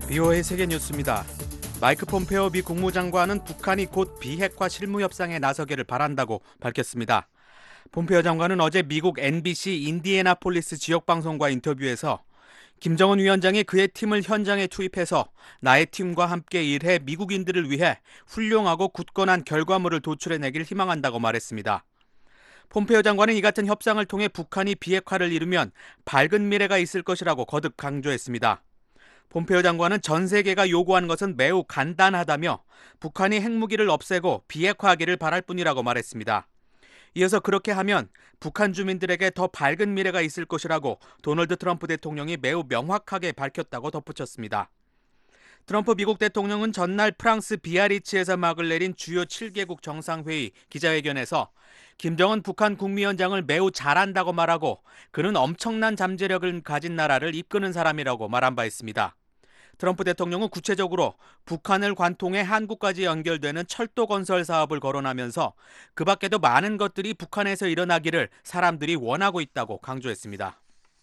BOA 세계뉴스입니다. 마이크 폼페오 미 국무장관은 북한이 곧 비핵화 실무 협상에 나서기를 바란다고 밝혔습니다. 폼페오 장관은 어제 미국 NBC 인디애나폴리스 지역방송과 인터뷰에서 김정은 위원장이 그의 팀을 현장에 투입해서 나의 팀과 함께 일해 미국인들을 위해 훌륭하고 굳건한 결과물을 도출해내길 희망한다고 말했습니다. 폼페오 장관은 이 같은 협상을 통해 북한이 비핵화를 이루면 밝은 미래가 있을 것이라고 거듭 강조했습니다. 폼페오 장관은 전 세계가 요구하는 것은 매우 간단하다며 북한이 핵무기를 없애고 비핵화하기를 바랄 뿐이라고 말했습니다. 이어서 그렇게 하면 북한 주민들에게 더 밝은 미래가 있을 것이라고 도널드 트럼프 대통령이 매우 명확하게 밝혔다고 덧붙였습니다. 트럼프 미국 대통령은 전날 프랑스 비아리츠에서 막을 내린 주요 7개국 정상회의 기자회견에서 김정은 북한 국무위원장을 매우 잘한다고 말하고 그는 엄청난 잠재력을 가진 나라를 이끄는 사람이라고 말한 바 있습니다. 트럼프 대통령은 구체적으로 북한을 관통해 한국까지 연결되는 철도 건설 사업을 거론하면서 그 밖에도 많은 것들이 북한에서 일어나기를 사람들이 원하고 있다고 강조했습니다.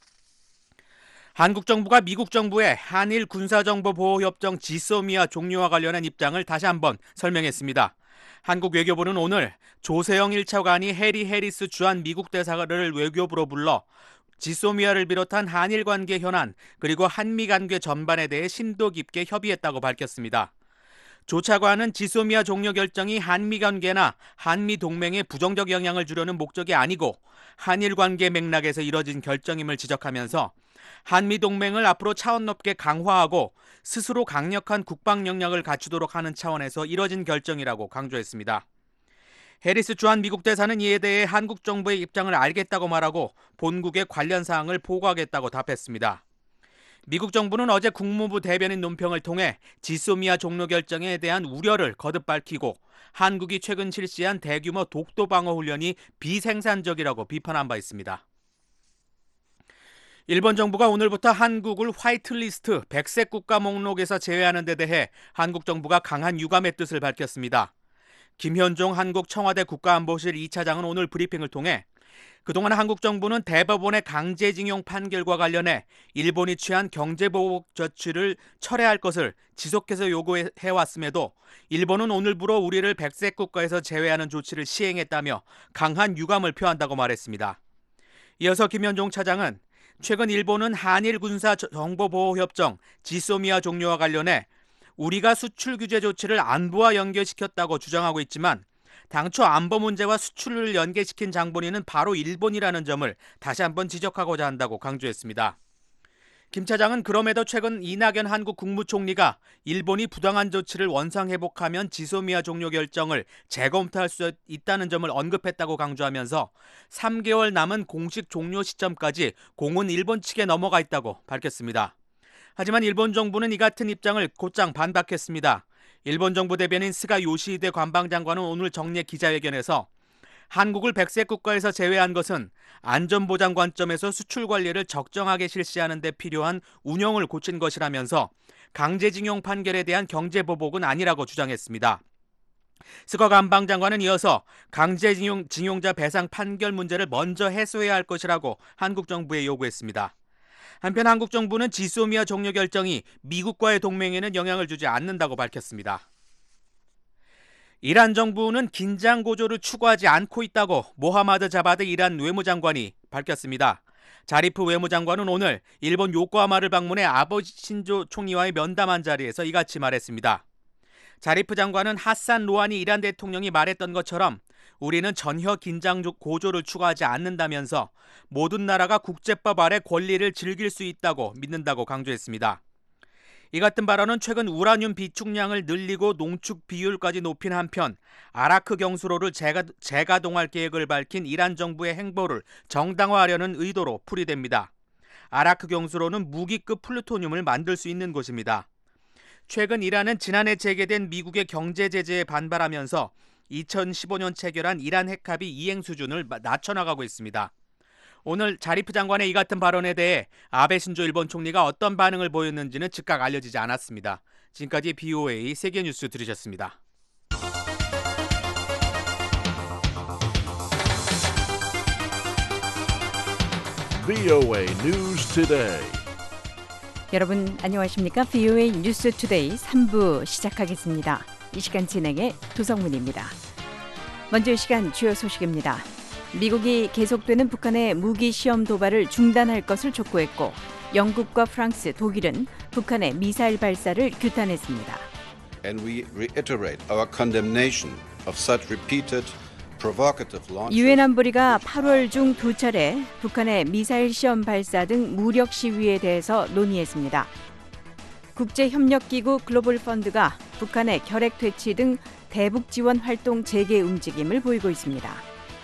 한국 정부가 미국 정부의 한일 군사정보보호협정 지소미아 종료와 관련한 입장을 다시 한번 설명했습니다. 한국 외교부는 오늘 조세영 1차관이 해리 해리스 주한 미국 대사를 외교부로 불러 지소미아를 비롯한 한일 관계 현안 그리고 한미 관계 전반에 대해 심도 깊게 협의했다고 밝혔습니다. 조 차관은 지소미아 종료 결정이 한미 관계나 한미 동맹에 부정적 영향을 주려는 목적이 아니고 한일 관계 맥락에서 이뤄진 결정임을 지적하면서 한미 동맹을 앞으로 차원 높게 강화하고 스스로 강력한 국방 역량을 갖추도록 하는 차원에서 이뤄진 결정이라고 강조했습니다. 해리스 주한 미국 대사는 이에 대해 한국 정부의 입장을 알겠다고 말하고 본국에 관련 사항을 보고하겠다고 답했습니다. 미국 정부는 어제 국무부 대변인 논평을 통해 지소미아 종료 결정에 대한 우려를 거듭 밝히고 한국이 최근 실시한 대규모 독도 방어 훈련이 비생산적이라고 비판한 바 있습니다. 일본 정부가 오늘부터 한국을 화이트리스트 백색 국가 목록에서 제외하는 데 대해 한국 정부가 강한 유감의 뜻을 밝혔습니다. 김현종 한국 청와대 국가안보실 2차장은 오늘 브리핑을 통해 그동안 한국 정부는 대법원의 강제징용 판결과 관련해 일본이 취한 경제보복 조치를 철회할 것을 지속해서 요구해왔음에도 일본은 오늘부로 우리를 백색 국가에서 제외하는 조치를 시행했다며 강한 유감을 표한다고 말했습니다. 이어서 김현종 차장은 최근 일본은 한일 군사 정보보호협정 지소미아 종료와 관련해 우리가 수출 규제 조치를 안보와 연계시켰다고 주장하고 있지만 당초 안보 문제와 수출을 연계시킨 장본인은 바로 일본이라는 점을 다시 한번 지적하고자 한다고 강조했습니다. 김 차장은 그럼에도 최근 이낙연 한국 국무총리가 일본이 부당한 조치를 원상회복하면 지소미아 종료 결정을 재검토할 수 있다는 점을 언급했다고 강조하면서 3개월 남은 공식 종료 시점까지 공은 일본 측에 넘어가 있다고 밝혔습니다. 하지만 일본 정부는 이 같은 입장을 곧장 반박했습니다. 일본 정부 대변인 스가 요시히데 관방장관은 오늘 정례 기자회견에서 한국을 백색 국가에서 제외한 것은 안전보장 관점에서 수출 관리를 적정하게 실시하는 데 필요한 운영을 고친 것이라면서 강제징용 판결에 대한 경제보복은 아니라고 주장했습니다. 스가 관방장관은 이어서 강제징용자 배상 판결 문제를 먼저 해소해야 할 것이라고 한국 정부에 요구했습니다. 한편 한국 정부는 지소미아 종료 결정이 미국과의 동맹에는 영향을 주지 않는다고 밝혔습니다. 이란 정부는 긴장 고조를 추구하지 않고 있다고 모하마드 자바드 이란 외무장관이 밝혔습니다. 자리프 외무장관은 오늘 일본 요코하마를 방문해 아베 신조 총리와의 면담한 자리에서 이같이 말했습니다. 자리프 장관은 하산 로하니 이란 대통령이 말했던 것처럼 우리는 전혀 긴장 고조를 추구하지 않는다면서 모든 나라가 국제법 아래 권리를 즐길 수 있다고 믿는다고 강조했습니다. 이 같은 발언은 최근 우라늄 비축량을 늘리고 농축 비율까지 높인 한편 아라크 경수로를 재가동할 계획을 밝힌 이란 정부의 행보를 정당화하려는 의도로 풀이됩니다. 아라크 경수로는 무기급 플루토늄을 만들 수 있는 곳입니다. 최근 이란은 지난해 재개된 미국의 경제 제재에 반발하면서 2015년 체결한 이란 핵합의 이행 수준을 낮춰나가고 있습니다. 오늘 자리프 장관의 이 같은 발언에 대해 아베 신조 일본 총리가 어떤 반응을 보였는지는 즉각 알려지지 않았습니다. 지금까지 BOA 세계뉴스 들으셨습니다. BOA News Today. 여러분 안녕하십니까? VOA 뉴스 투데이 3부 시작하겠습니다. 이 시간 진행의 도성문입니다. 먼저 이 시간 주요 소식입니다. 미국이 계속되는 북한의 무기 시험 도발을 중단할 것을 촉구했고 영국과 프랑스, 독일은 북한의 미사일 발사를 규탄했습니다. And we reiterate our condemnation of such repeated provocative launches. 유엔 안보리가 8월 중 2차례 북한의 미사일 시험 발사 등 무력 시위에 대해서 논의했습니다. 국제협력기구 글로벌 펀드가 북한의 결핵 퇴치 등 대북 지원 활동 재개 움직임을 보이고 있습니다.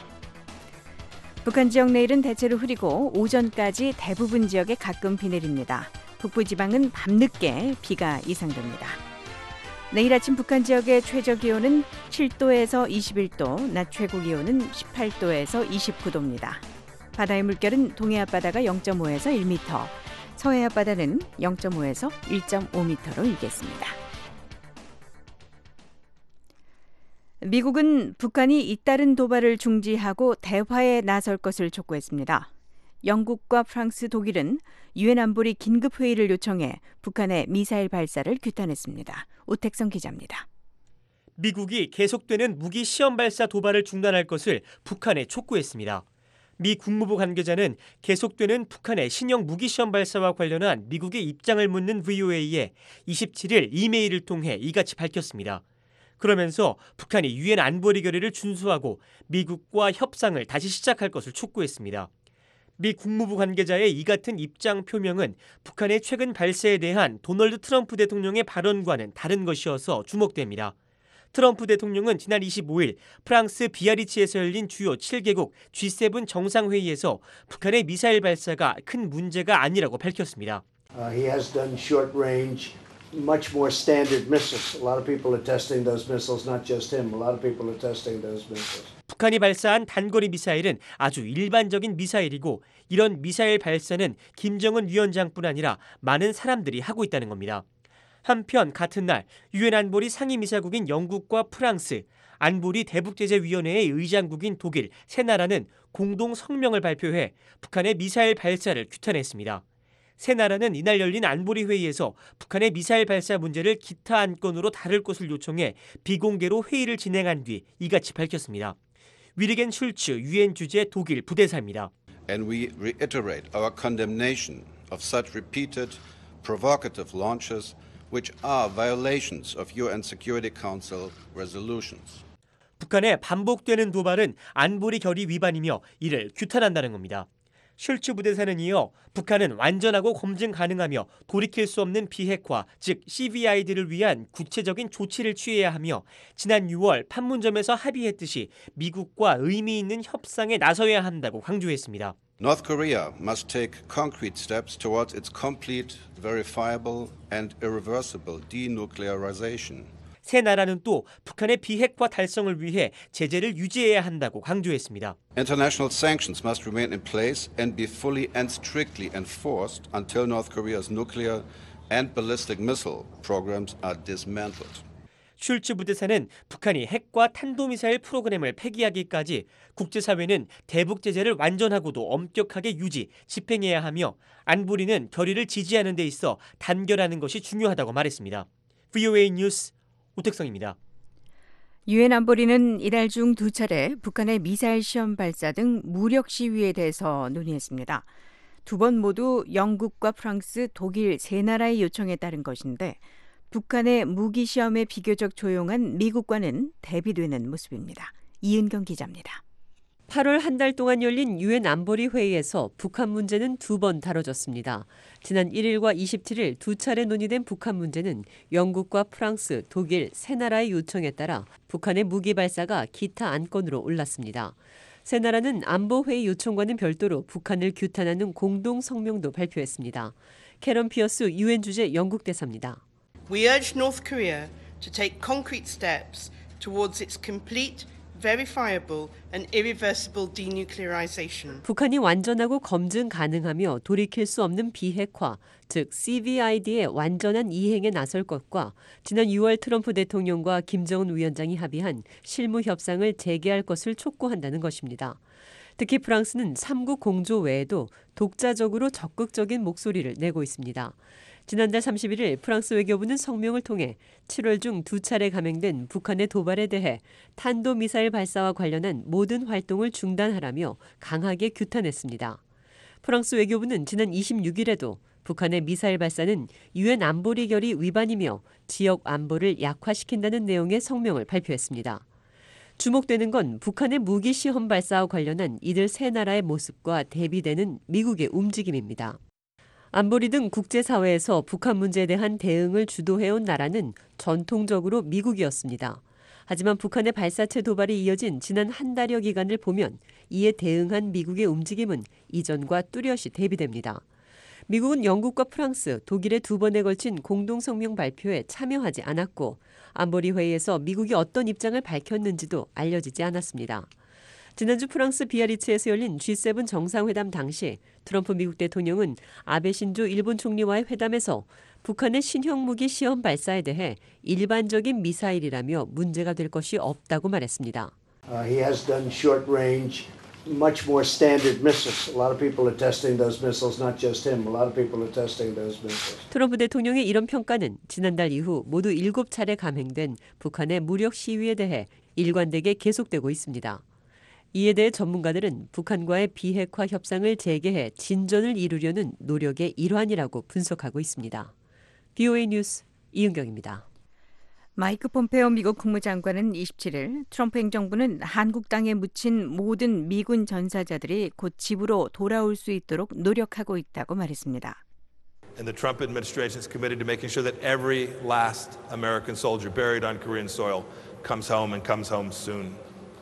북한 지역 내일은 대체로 흐리고 오전까지 대부분 지역에 가끔 비 내립니다. 북부 지방은 밤늦게 비가 예상됩니다. 내일 아침 북한 지역의 최저 기온은 7도에서 21도, 낮 최고 기온은 18도에서 29도입니다. 바다의 물결은 동해 앞바다가 0.5에서 1m, 서해 앞바다는 0.5에서 1.5m로 일겠습니다. 미국은 북한이 잇따른 도발을 중지하고 대화에 나설 것을 촉구했습니다. 영국과 프랑스, 독일은 유엔 안보리 긴급 회의를 요청해 북한의 미사일 발사를 규탄했습니다. 오택성 기자입니다. 미국이 계속되는 무기 시험 발사 도발을 중단할 것을 북한에 촉구했습니다. 미 국무부 관계자는 계속되는 북한의 신형 무기 시험 발사와 관련한 미국의 입장을 묻는 VOA에 27일 이메일을 통해 이같이 밝혔습니다. 그러면서 북한이 유엔 안보리 결의를 준수하고 미국과 협상을 다시 시작할 것을 촉구했습니다. 미 국무부 관계자의 이 같은 입장 표명은 북한의 최근 발사에 대한 도널드 트럼프 대통령의 발언과는 다른 것이어서 주목됩니다. 트럼프 대통령은 지난 25일 프랑스 비아리츠에서 열린 주요 7개국 G7 정상회의에서 북한의 미사일 발사가 큰 문제가 아니라고 밝혔습니다. He has done short range, much more standard missiles. A lot of people are testing those missiles, not just him. A lot of people are testing those missiles. 북한이 발사한 단거리 미사일은 아주 일반적인 미사일이고 이런 미사일 발사는 김정은 위원장뿐 아니라 많은 사람들이 하고 있다는 겁니다. 한편 같은 날 유엔 안보리 상임이사국인 영국과 프랑스, 안보리 대북제재위원회의 의장국인 독일 세 나라는 공동 성명을 발표해 북한의 미사일 발사를 규탄했습니다. 세 나라는 이날 열린 안보리 회의에서 북한의 미사일 발사 문제를 기타 안건으로 다룰 것을 요청해 비공개로 회의를 진행한 뒤 이같이 밝혔습니다. 위르겐 슐츠 유엔 주재 독일 부대사입니다. And we reiterate our condemnation of such repeated provocative launches which are violations of UN Security Council resolutions. 북한의 반복되는 도발은 안보리 결의 위반이며 이를 규탄한다는 겁니다. 슐츠 부대사는 이어 북한은 완전하고 검증 가능하며 돌이킬 수 없는 비핵화, 즉 CVID를 위한 구체적인 조치를 취해야 하며 지난 6월 판문점에서 합의했듯이 미국과 의미 있는 협상에 나서야 한다고 강조했습니다. North Korea must take concrete steps towards its complete, verifiable and irreversible denuclearization. 세 나라는 또 북한의 비핵화 달성을 위해 제재를 유지해야 한다고 강조했습니다. International sanctions must remain in place and be fully and strictly enforced until North Korea's nuclear and ballistic missile programs are dismantled. 슐츠 부대사는 북한이 핵과 탄도미사일 프로그램을 폐기하기까지 국제사회는 대북 제재를 완전하고도 엄격하게 유지, 집행해야 하며 안보리는 결의를 지지하는 데 있어 단결하는 것이 중요하다고 말했습니다. VOA 뉴스 오택성입니다. 유엔 안보리는 이달 중 2차례 북한의 미사일 시험 발사 등 무력 시위에 대해서 논의했습니다. 두 번 모두 영국과 프랑스, 독일 세 나라의 요청에 따른 것인데 북한의 무기 시험에 비교적 조용한 미국과는 대비되는 모습입니다. 이은경 기자입니다. 8월 한 달 동안 열린 유엔 안보리 회의에서 북한 문제는 2번 다뤄졌습니다. 지난 1일과 27일 2차례 논의된 북한 문제는 영국과 프랑스, 독일 세 나라의 요청에 따라 북한의 무기 발사가 기타 안건으로 올랐습니다. 세 나라는 안보회의 요청과는 별도로 북한을 규탄하는 공동 성명도 발표했습니다. 캐런 피어스 유엔 주재 영국 대사입니다. We urge North Korea to take concrete steps towards its complete, verifiable and irreversible denuclearization. 북한이 완전하고 검증 가능하며 돌이킬 수 없는 비핵화, 즉 CVID의 완전한 이행에 나설 것과 지난 6월 트럼프 대통령과 김정은 위원장이 합의한 실무 협상을 재개할 것을 촉구한다는 것입니다. 특히 프랑스는 3국 공조 외에도 독자적으로 적극적인 목소리를 내고 있습니다. 지난달 31일 프랑스 외교부는 성명을 통해 7월 중 2차례 감행된 북한의 도발에 대해 탄도미사일 발사와 관련한 모든 활동을 중단하라며 강하게 규탄했습니다. 프랑스 외교부는 지난 26일에도 북한의 미사일 발사는 유엔 안보리 결의 위반이며 지역 안보를 약화시킨다는 내용의 성명을 발표했습니다. 주목되는 건 북한의 무기 시험 발사와 관련한 이들 세 나라의 모습과 대비되는 미국의 움직임입니다. 안보리 등 국제사회에서 북한 문제에 대한 대응을 주도해온 나라는 전통적으로 미국이었습니다. 하지만 북한의 발사체 도발이 이어진 지난 한 달여 기간을 보면 이에 대응한 미국의 움직임은 이전과 뚜렷이 대비됩니다. 미국은 영국과 프랑스, 독일의 2번에 걸친 공동성명 발표에 참여하지 않았고 안보리 회의에서 미국이 어떤 입장을 밝혔는지도 알려지지 않았습니다. 지난주 프랑스 비아리츠에서 열린 G7 정상회담 당시 트럼프 미국 대통령은 아베 신조 일본 총리와의 회담에서 북한의 신형 무기 시험 발사에 대해 일반적인 미사일이라며 문제가 될 것이 없다고 말했습니다. He has done short range, much more standard missiles. A lot of people are testing those missiles, not just him. A lot of people are testing those missiles. 트럼프 대통령의 이런 평가는 지난달 이후 모두 7차례 감행된 북한의 무력 시위에 대해 일관되게 계속되고 있습니다. 이에 대해 전문가들은 북한과의 비핵화 협상을 재개해 진전을 이루려는 노력의 일환이라고 분석하고 있습니다. VOA 뉴스 이은경입니다. 마이크 폼페오 미국 국무장관은 27일 트럼프 행정부는 한국 땅에 묻힌 모든 미군 전사자들이 곧 집으로 돌아올 수 있도록 노력하고 있다고 말했습니다. And the Trump administration is committed to making sure that every last American soldier buried on Korean soil comes home and comes home soon.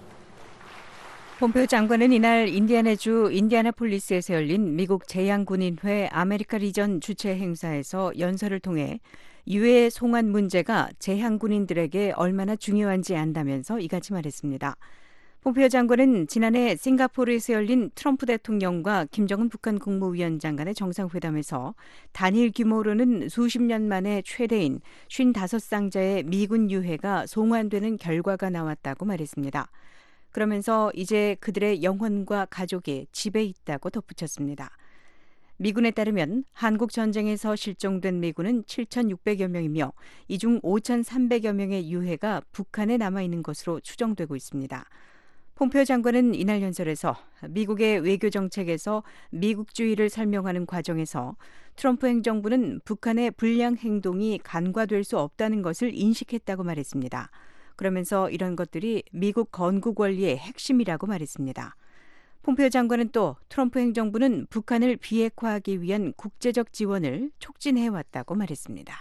폼페오 장관은 이날 인디애나주 인디애나폴리스에서 열린 미국 제향군인회 아메리카 리전 주최 행사에서 연설을 통해 유해 송환 문제가 제향군인들에게 얼마나 중요한지 안다면서 이같이 말했습니다. 폼페오 장관은 지난해 싱가포르에서 열린 트럼프 대통령과 김정은 북한 국무위원장 간의 정상회담에서 단일 규모로는 수십 년 만에 최대인 55상자의 미군 유해가 송환되는 결과가 나왔다고 말했습니다. 그러면서 이제 그들의 영혼과 가족이 집에 있다고 덧붙였습니다. 미군에 따르면 한국 전쟁에서 실종된 미군은 7,600여 명이며 이 중 5,300여 명의 유해가 북한에 남아있는 것으로 추정되고 있습니다. 폼페오 장관은 이날 연설에서 미국의 외교 정책에서 미국주의를 설명하는 과정에서 트럼프 행정부는 북한의 불량 행동이 간과될 수 없다는 것을 인식했다고 말했습니다. 그러면서 이런 것들이 미국 건국 원리의 핵심이라고 말했습니다. 폼페오 장관은 또 트럼프 행정부는 북한을 비핵화하기 위한 국제적 지원을 촉진해왔다고 말했습니다.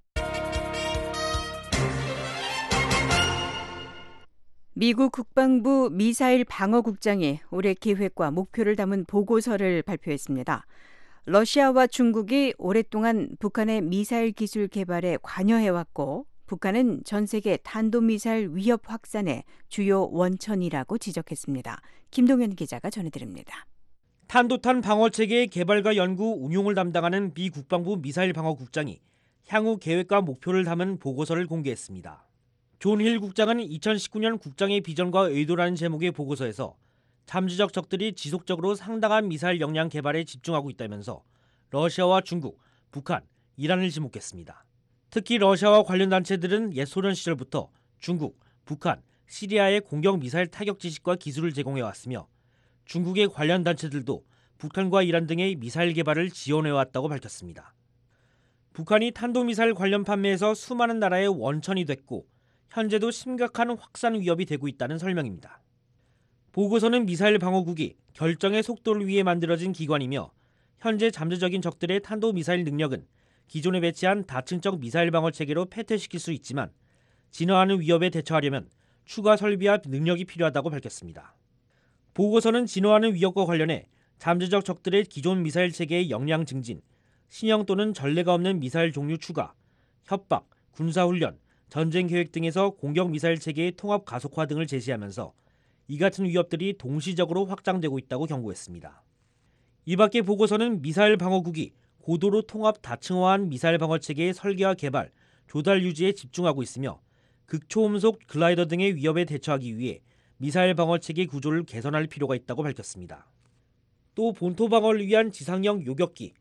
미국 국방부 미사일 방어국장이 올해 계획과 목표를 담은 보고서를 발표했습니다. 러시아와 중국이 오랫동안 북한의 미사일 기술 개발에 관여해왔고 북한은 전 세계 탄도미사일 위협 확산의 주요 원천이라고 지적했습니다. 김동현 기자가 전해드립니다. 탄도탄 방어체계의 개발과 연구, 운용을 담당하는 미 국방부 미사일 방어국장이 향후 계획과 목표를 담은 보고서를 공개했습니다. 존 힐 국장은 2019년 국장의 비전과 의도라는 제목의 보고서에서 잠재적 적들이 지속적으로 상당한 미사일 역량 개발에 집중하고 있다면서 러시아와 중국, 북한, 이란을 지목했습니다. 특히 러시아와 관련 단체들은 옛 소련 시절부터 중국, 북한, 시리아에 공격 미사일 타격 지식과 기술을 제공해왔으며 중국의 관련 단체들도 북한과 이란 등의 미사일 개발을 지원해왔다고 밝혔습니다. 북한이 탄도미사일 관련 판매에서 수많은 나라의 원천이 됐고 현재도 심각한 확산 위협이 되고 있다는 설명입니다. 보고서는 미사일 방어국이 결정의 속도를 위해 만들어진 기관이며 현재 잠재적인 적들의 탄도미사일 능력은 기존에 배치한 다층적 미사일 방어 체계로 패퇴시킬 수 있지만 진화하는 위협에 대처하려면 추가 설비와 능력이 필요하다고 밝혔습니다. 보고서는 진화하는 위협과 관련해 잠재적 적들의 기존 미사일 체계의 역량 증진, 신형 또는 전례가 없는 미사일 종류 추가, 협박, 군사훈련, 전쟁 계획 등에서 공격 미사일 체계의 통합 가속화 등을 제시하면서 이 같은 위협들이 동시적으로 확장되고 있다고 경고했습니다. 이 밖에 보고서는 미사일 방어국이 고도로 통합 다층화한 미사일 방어 체계의 설계와 개발, 조달 유지에 집중하고 있으며 극초음속 글라이더 등의 위협에 대처하기 위해 미사일 방어 체계 구조를 개선할 필요가 있다고 밝혔습니다. 또 본토 방어를 위한 지상형 요격기,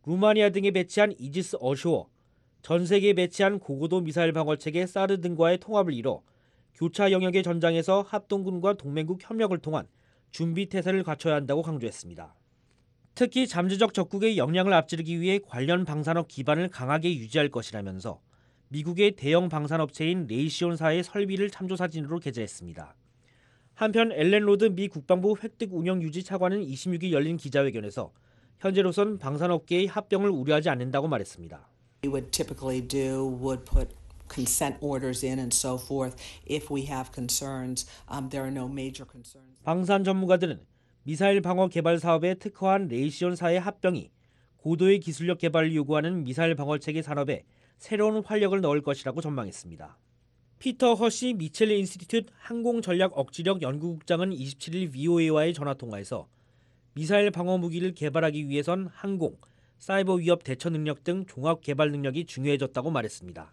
루마니아 등에 배치한 이지스 어쇼어, 전 세계에 배치한 고고도 미사일 방어체계 사드 등과의 통합을 이뤄 교차 영역의 전장에서 합동군과 동맹국 협력을 통한 준비 태세를 갖춰야 한다고 강조했습니다. 특히 잠재적 적국의 역량을 앞지르기 위해 관련 방산업 기반을 강하게 유지할 것이라면서 미국의 대형 방산업체인 레이시온사의 설비를 참조 사진으로 게재했습니다. 한편 앨런 로드 미 국방부 획득 운영 유지 차관은 26일 열린 기자회견에서 현재로선 방산업계의 합병을 우려하지 않는다고 말했습니다. We would typically do would put consent orders in and so forth if we have concerns. There are no major concerns. 방산 전문가들은 미사일 방어 개발 사업에 특화한 레이시온사의 합병이 고도의 기술력 개발을 요구하는 미사일 방어 체계 산업에 새로운 활력을 넣을 것이라고 전망했습니다. 피터 허시 미첼 인스티튜트 항공전략 억지력 연구국장은 27일 VOA와의 전화통화에서 미사일 방어 무기를 개발하기 위해선 항공, 사이버 위협 대처 능력 등 종합 개발 능력이 중요해졌다고 말했습니다.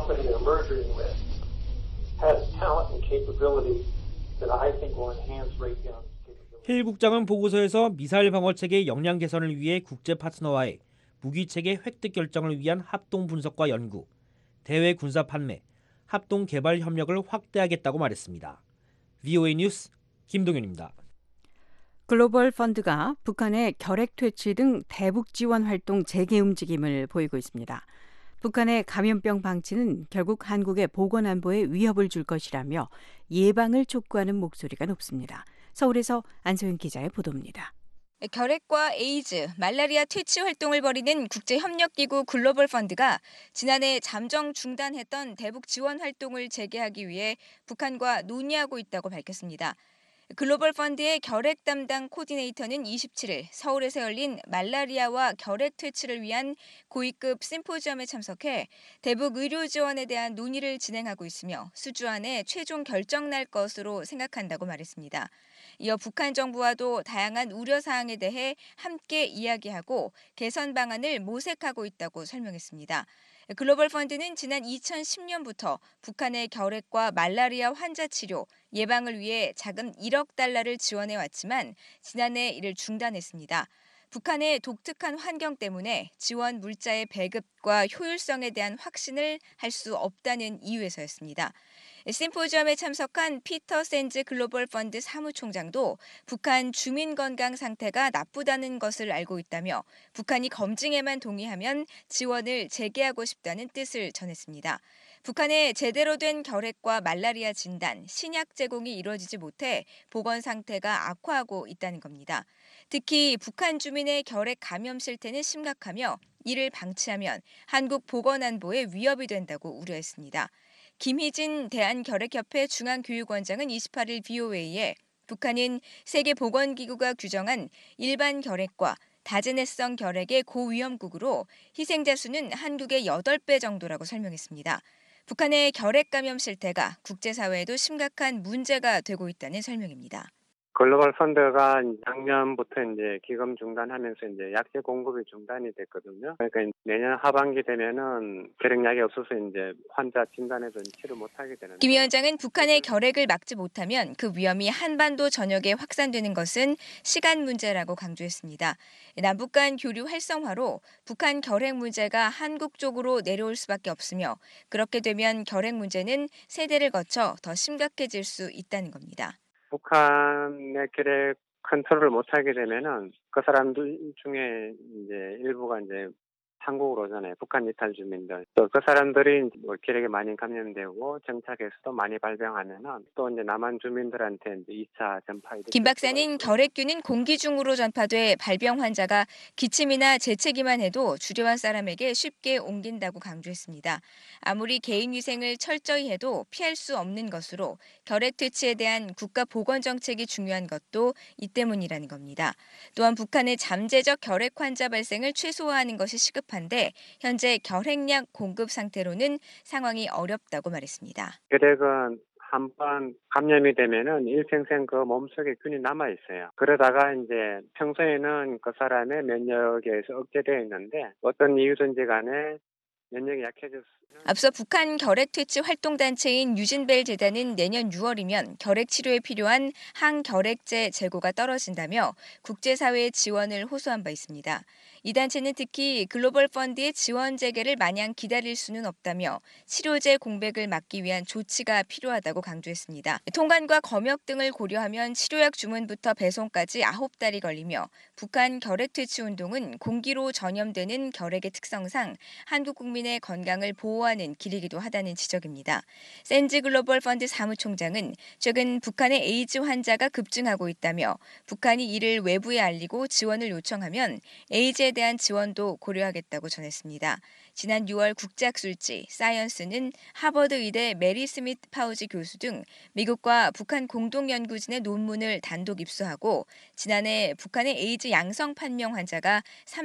힐 국장은 보고서에서 미사일 방어 체계 역량 개선을 위해 국제 파트너와의 무기 체계 획득 결정을 위한 합동 분석과 연구, 대외 군사 판매, 합동 개발 협력을 확대하겠다고 말했습니다. VOA 뉴스 김동윤입니다. 글로벌 펀드가 북한의 결핵 퇴치 등 대북 지원 활동 재개 움직임을 보이고 있습니다. 북한의 감염병 방치는 결국 한국의 보건 안보에 위협을 줄 것이라며 예방을 촉구하는 목소리가 높습니다. 서울에서 안소영 기자의 보도입니다. 결핵과 에이즈, 말라리아 퇴치 활동을 벌이는 국제협력기구 글로벌 펀드가 지난해 잠정 중단했던 대북 지원 활동을 재개하기 위해 북한과 논의하고 있다고 밝혔습니다. 글로벌 펀드의 결핵 담당 코디네이터는 27일 서울에서 열린 말라리아와 결핵 퇴치를 위한 고위급 심포지엄에 참석해 대북 의료 지원에 대한 논의를 진행하고 있으며 수주 안에 최종 결정 날 것으로 생각한다고 말했습니다. 이어 북한 정부와도 다양한 우려 사항에 대해 함께 이야기하고 개선 방안을 모색하고 있다고 설명했습니다. 글로벌 펀드는 지난 2010년부터 북한의 결핵과 말라리아 환자 치료, 예방을 위해 자금 1억 달러를 지원해 왔지만 지난해 이를 중단했습니다. 북한의 독특한 환경 때문에 지원 물자의 배급과 효율성에 대한 확신을 할 수 없다는 이유에서였습니다. 심포지엄에 참석한 피터 샌즈 글로벌 펀드 사무총장도 북한 주민 건강 상태가 나쁘다는 것을 알고 있다며 북한이 검증에만 동의하면 지원을 재개하고 싶다는 뜻을 전했습니다. 북한의 제대로 된 결핵과 말라리아 진단, 신약 제공이 이루어지지 못해 보건 상태가 악화하고 있다는 겁니다. 특히 북한 주민의 결핵 감염 실태는 심각하며 이를 방치하면 한국 보건안보에 위협이 된다고 우려했습니다. 김희진 대한결핵협회 중앙교육원장은 28일 VOA에 북한은 세계보건기구가 규정한 일반 결핵과 다제네성 결핵의 고위험국으로 희생자 수는 한국의 8배 정도라고 설명했습니다. 북한의 결핵 감염 실태가 국제사회에도 심각한 문제가 되고 있다는 설명입니다. 글로벌 펀드가 작년부터 이제 기금 중단하면서 이제 약제 공급이 중단이 됐거든요. 그러니까 내년 하반기 되면은 결핵약이 없어서 이제 환자 진단에도 치료 못하게 되는. 김 위원장은 북한의 결핵을 막지 못하면 그 위험이 한반도 전역에 확산되는 것은 시간 문제라고 강조했습니다. 남북 간 교류 활성화로 북한 결핵 문제가 한국 쪽으로 내려올 수밖에 없으며 그렇게 되면 결핵 문제는 세대를 거쳐 더 심각해질 수 있다는 겁니다. 북한의 결핵 컨트롤을 못하게 되면은 그 사람들 중에 이제 일부가 이제 한국으로 오잖아요. 북한 이탈 주민들. 또 그 사람들이 뭐 결핵에 많이 감염되고 정착해서도 많이 발병하면은 또 이제 남한 주민들한테 이제 2차 전파. 김 박사는 결핵균은 공기 중으로 전파돼 발병 환자가 기침이나 재채기만 해도 주려한 사람에게 쉽게 옮긴다고 강조했습니다. 아무리 개인 위생을 철저히 해도 피할 수 없는 것으로 결핵 퇴치에 대한 국가 보건 정책이 중요한 것도 이 때문이라는 겁니다. 또한 북한의 잠재적 결핵 환자 발생을 최소화하는 것이 시급한데 현재 결핵약 공급 상태로는 상황이 어렵다고 말했습니다. 결핵은 한번 감염이 되면은 일생생 그 몸속에 균이 남아 있어요. 그러다가 이제 평소에는 그 사람의 면역에서 억제되어 있는데 어떤 이유든지 간에 면역이 약해졌어요. 앞서 북한 결핵 퇴치 활동단체인 유진벨 재단은 내년 6월이면 결핵 치료에 필요한 항결핵제 재고가 떨어진다며 국제사회의 지원을 호소한 바 있습니다. 이 단체는 특히 글로벌 펀드의 지원 재개를 마냥 기다릴 수는 없다며 치료제 공백을 막기 위한 조치가 필요하다고 강조했습니다. 통관과 검역 등을 고려하면 치료약 주문부터 배송까지 9달이 걸리며 북한 결핵 퇴치 운동은 공기로 전염되는 결핵의 특성상 한국 국민의 건강을 보호하는 길이기도 하다는 지적입니다. 샌즈 글로벌 펀드 사무총장은 최근 북한의 에이즈 환자가 급증하고 있다며 북한이 이를 외부에 알리고 지원을 요청하면 에이즈에 대한 지원도 고려하겠다고 전했습니다. 지난 6월 국제학술지 사이언스는 하버드 의대 메리 스미트 파우지 교수 등 미국과 북한 공동연구진의 논문을 단독 입수하고 지난해 북한의 에이즈 양성 판명 환자가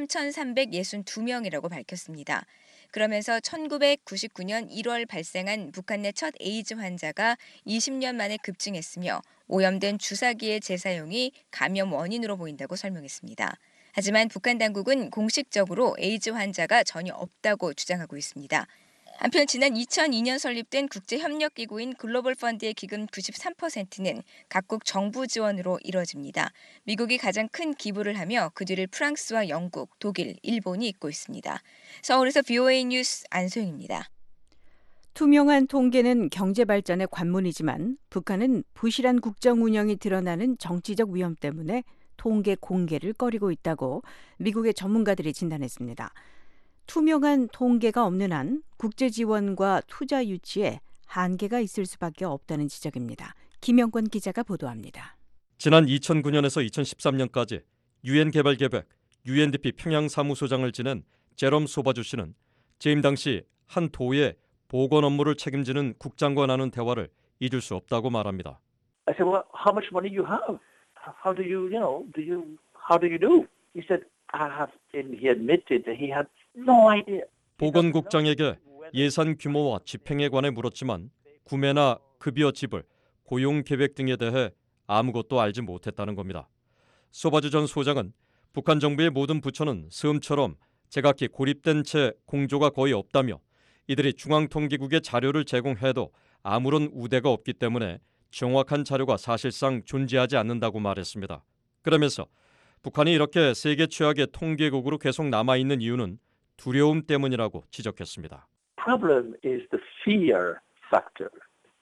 3,362명이라고 밝혔습니다. 그러면서 1999년 1월 발생한 북한 내 첫 에이즈 환자가 20년 만에 급증했으며 오염된 주사기의 재사용이 감염 원인으로 보인다고 설명했습니다. 하지만 북한 당국은 공식적으로 에이즈 환자가 전혀 없다고 주장하고 있습니다. 한편 지난 2002년 설립된 국제협력기구인 글로벌 펀드의 기금 93%는 각국 정부 지원으로 이뤄집니다. 미국이 가장 큰 기부를 하며 그 뒤를 프랑스와 영국, 독일, 일본이 잇고 있습니다. 서울에서 VOA 뉴스 안소영입니다. 투명한 통계는 경제 발전의 관문이지만 북한은 부실한 국정 운영이 드러나는 정치적 위험 때문에 통계 공개를 꺼리고 있다고 미국의 전문가들이 진단했습니다. 투명한 통계가 없는 한 국제 지원과 투자 유치에 한계가 있을 수밖에 없다는 지적입니다. 김영권 기자가 보도합니다. 지난 2009년에서 2013년까지 유엔 개발계획 UNDP 평양 사무소장을 지낸 제롬 소바주 씨는 재임 당시 한 도의 보건 업무를 책임지는 국장과 나눈 대화를 잊을 수 없다고 말합니다. I said, well, how much money you have? How do you how do you do? He said, I have, and he admitted that he had no idea. 보건국장에게 예산 규모와 집행에 관해 물었지만 구매나 급여 지불, 고용 계획 등에 대해 아무것도 알지 못했다는 겁니다. 소바주 전 소장은 북한 정부의 모든 부처는 스음처럼 제각기 고립된 채 공조가 거의 없다며 이들이 중앙통계국에 자료를 제공해도 아무런 우대가 없기 때문에 정확한 자료가 사실상 존재하지 않는다고 말했습니다. 그러면서 북한이 이렇게 세계 최악의 통계국으로 계속 남아있는 이유는 두려움 때문이라고 지적했습니다. Problem is the fear factor.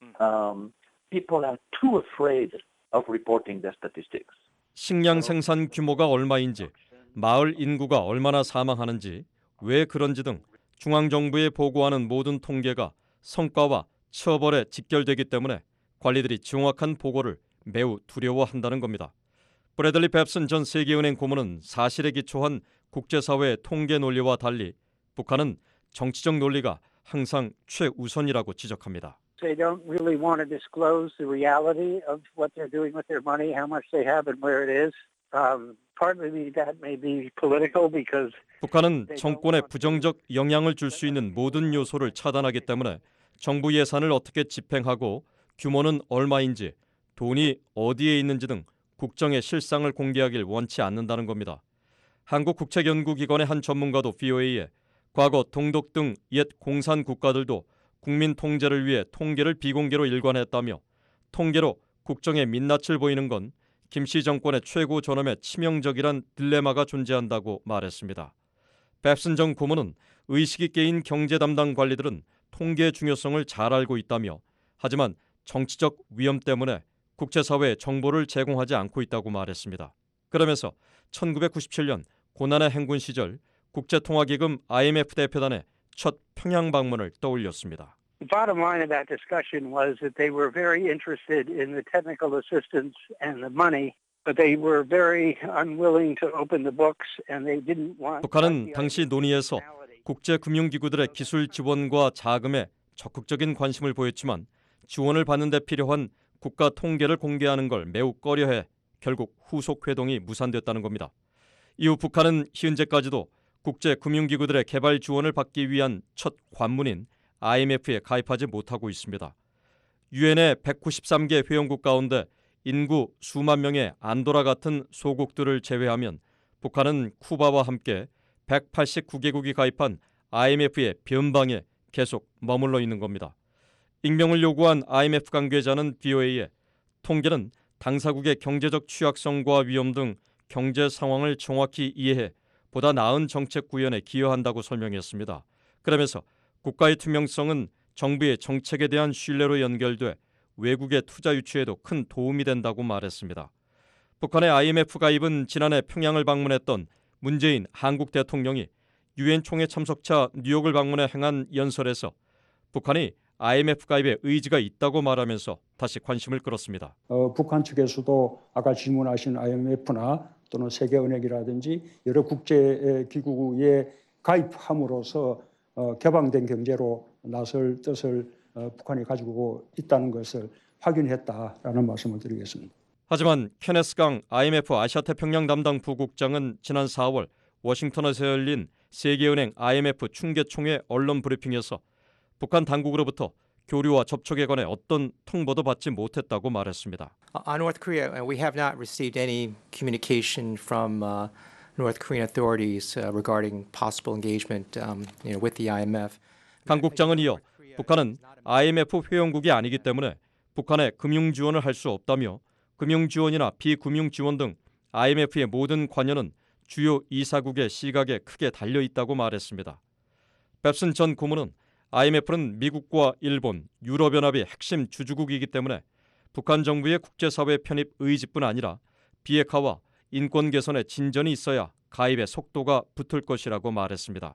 People are too afraid of reporting their statistics. 식량 생산 규모가 얼마인지, 마을 인구가 얼마나 사망하는지, 왜 그런지 등 중앙정부에 보고하는 모든 통계가 성과와 처벌에 직결되기 때문에 관리들이 정확한 보고를 매우 두려워한다는 겁니다. 브래들리 뱁슨 전 세계은행 고문은 사실에 기초한 국제사회의 통계 논리와 달리 북한은 정치적 논리가 항상 최우선이라고 지적합니다. They don't really want to disclose the reality of what they're doing with their money, how much they have and where it is. Partly that may be political because 북한은 정권에 부정적 영향을 줄 수 있는 모든 요소를 차단하기 때문에 정부 예산을 어떻게 집행하고 규모는 얼마인지, 돈이 어디에 있는지 등 국정의 실상을 공개하길 원치 않는다는 겁니다. 한국국책연구기관의 한 전문가도 VOA에 과거 동독 등 옛 공산 국가들도 국민 통제를 위해 통계를 비공개로 일관했다며 통계로 국정에 민낯을 보이는 건 김씨 정권의 최고 존엄에 치명적이란 딜레마가 존재한다고 말했습니다. 뱁슨 전 고문은 의식이 깨인 경제 담당 관리들은 통계의 중요성을 잘 알고 있다며 하지만 정치적 위험 때문에 국제사회에 정보를 제공하지 않고 있다고 말했습니다. 그러면서 1997년 고난의 행군 시절 국제통화기금 IMF 대표단의 첫 평양 방문을 떠올렸습니다. the bottom line of that discussion was that they were very interested in the technical assistance and the money, but they were very unwilling to open the books and they didn't want. 북한은 당시 논의에서 국제금융기구들의 기술 지원과 자금에 적극적인 관심을 보였지만 지원을 받는 데 필요한 국가 통계를 공개하는 걸 매우 꺼려해 결국 후속 회동이 무산됐다는 겁니다. 이후 북한은 현재까지도 국제금융기구들의 개발 지원을 받기 위한 첫 관문인 IMF에 가입하지 못하고 있습니다. 유엔의 193개 회원국 가운데 인구 수만 명의 안도라 같은 소국들을 제외하면 북한은 쿠바와 함께 189개국이 가입한 IMF의 변방에 계속 머물러 있는 겁니다. 익명을 요구한 IMF 관계자는 VOA에 통계는 당사국의 경제적 취약성과 위험 등 경제 상황을 정확히 이해해 보다 나은 정책 구현에 기여한다고 설명했습니다. 그러면서 국가의 투명성은 정부의 정책에 대한 신뢰로 연결돼 외국의 투자 유치에도 큰 도움이 된다고 말했습니다. 북한의 IMF 가입은 지난해 평양을 방문했던 문재인 한국 대통령이 유엔 총회 참석차 뉴욕을 방문해 행한 연설에서 북한이 IMF 가입에 의지가 있다고 말하면서 다시 관심을 끌었습니다. 북한 측에서도 아까 질문하신 IMF나 또는 세계은행이라든지 여러 국제기구에 가입함으로써 개방된 경제로 나설 뜻을 북한이 가지고 있다는 것을 확인했다라는 말씀을 드리겠습니다. 하지만 케네스 강 IMF 아시아태평양 담당 부국장은 지난 4월 워싱턴에서 열린 세계은행 IMF 충계총회 언론 브리핑에서 북한 당국으로부터 교류와 접촉에 관해 어떤 통보도 받지 못했다고 말했습니다. On North Korea, we have not received any communication from North Korean authorities regarding possible engagement with the IMF. 강 국장은 이어 북한은 IMF 회원국이 아니기 때문에 북한에 금융 지원을 할 수 없다며 금융 지원이나 비금융 지원 등 IMF의 모든 관여는 주요 이사국의 시각에 크게 달려 있다고 말했습니다. 뱁슨 전 고문은 IMF는 미국과 일본, 유럽연합의 핵심 주주국이기 때문에 북한 정부의 국제사회 편입 의지뿐 아니라 비핵화와 인권 개선에 진전이 있어야 가입의 속도가 붙을 것이라고 말했습니다.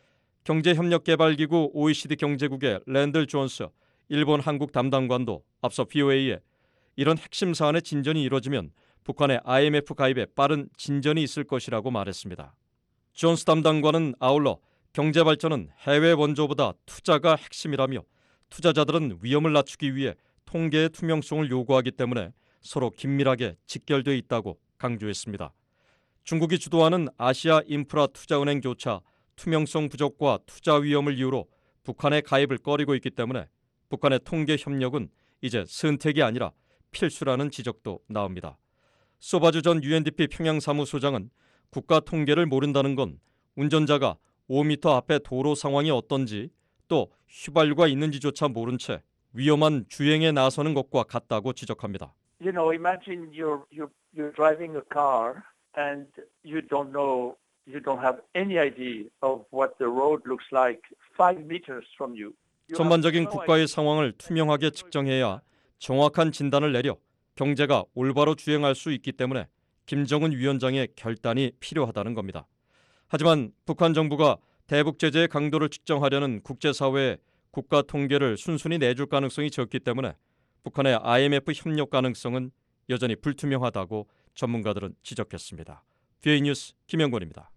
경제협력개발기구 OECD 경제국의 랜들 존스 일본 한국 담당관도 앞서 VOA에 이런 핵심 사안의 진전이 이루어지면 북한의 IMF 가입에 빠른 진전이 있을 것이라고 말했습니다. 존스 담당관은 아울러 경제 발전은 해외 원조보다 투자가 핵심이라며 투자자들은 위험을 낮추기 위해 통계의 투명성을 요구하기 때문에 서로 긴밀하게 직결돼 있다고 강조했습니다. 중국이 주도하는 아시아 인프라 투자은행조차 투명성 부족과 투자 위험을 이유로 북한의 가입을 꺼리고 있기 때문에 북한의 통계 협력은 이제 선택이 아니라 필수라는 지적도 나옵니다. 소바주 전 UNDP 평양 사무소장은 국가 통계를 모른다는 건 운전자가 5m 앞에 도로 상황이 어떤지 또 휘발유가 있는지조차 모른 채 위험한 주행에 나서는 것과 같다고 지적합니다. You know, imagine you're driving a car and you don't have any idea of what the road looks like 5 meters from you. 전반적인 국가의 상황을 투명하게 측정해야 정확한 진단을 내려 경제가 올바로 주행할 수 있기 때문에 김정은 위원장의 결단이 필요하다는 겁니다. 하지만 북한 정부가 대북 제재의 강도를 측정하려는 국제사회에 국가 통계를 순순히 내줄 가능성이 적기 때문에 북한의 IMF 협력 가능성은 여전히 불투명하다고 전문가들은 지적했습니다. VA 뉴스 김영권입니다.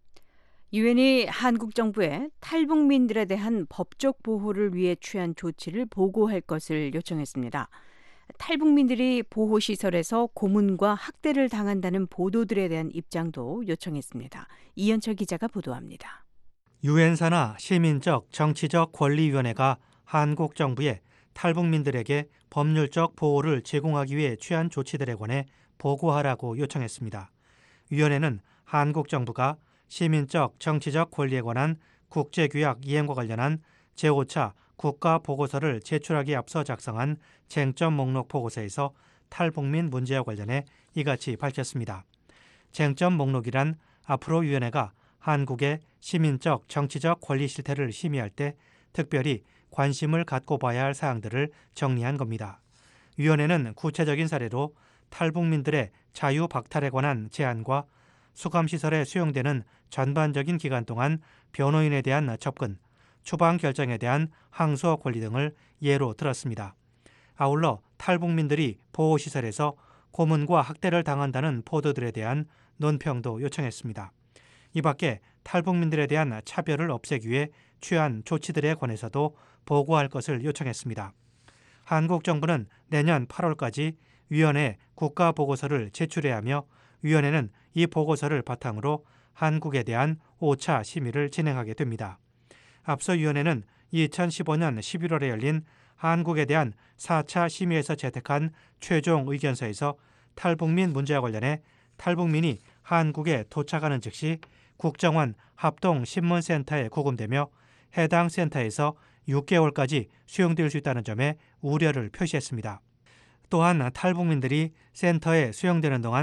유엔이 한국 정부에 탈북민들에 대한 법적 보호를 위해 취한 조치를 보고할 것을 요청했습니다. 탈북민들이 보호시설에서 고문과 학대를 당한다는 보도들에 대한 입장도 요청했습니다. 이현철 기자가 보도합니다. 유엔 산하 시민적 정치적 권리위원회가 한국 정부에 탈북민들에게 법률적 보호를 제공하기 위해 취한 조치들에 관해 보고하라고 요청했습니다. 위원회는 한국 정부가 시민적 정치적 권리에 관한 국제규약 이행과 관련한 제5차 국가보고서를 제출하기에 앞서 작성한 쟁점 목록 보고서에서 탈북민 문제와 관련해 이같이 밝혔습니다. 쟁점 목록이란 앞으로 위원회가 한국의 시민적 정치적 권리 실태를 심의할 때 특별히 관심을 갖고 봐야 할 사항들을 정리한 겁니다. 위원회는 구체적인 사례로 탈북민들의 자유 박탈에 관한 제한과 수감시설에 수용되는 전반적인 기간 동안 변호인에 대한 접근, 추방 결정에 대한 항소 권리 등을 예로 들었습니다. 아울러 탈북민들이 보호시설에서 고문과 학대를 당한다는 보도들에 대한 논평도 요청했습니다. 이 밖에 탈북민들에 대한 차별을 없애기 위해 취한 조치들에 관해서도 보고할 것을 요청했습니다. 한국 정부는 내년 8월까지 위원회에 국가보고서를 제출해야 하며 위원회는 이 보고서를 바탕으로 한국에 대한 5차 심의를 진행하게 됩니다. 앞서 위원회는 2015년 11월에 열린 한국에 대한 4차 심의에서 채택한 최종 의견서에서 탈북민 문제와 관련해 탈북민이 한국에 도착하는 즉시 국정원 합동신문센터에 구금되며 해당 센터에서 6개월까지 수용될 수 있다는 점에 우려를 표시했습니다. 또한 탈북민들이 센터에 수용되는 동안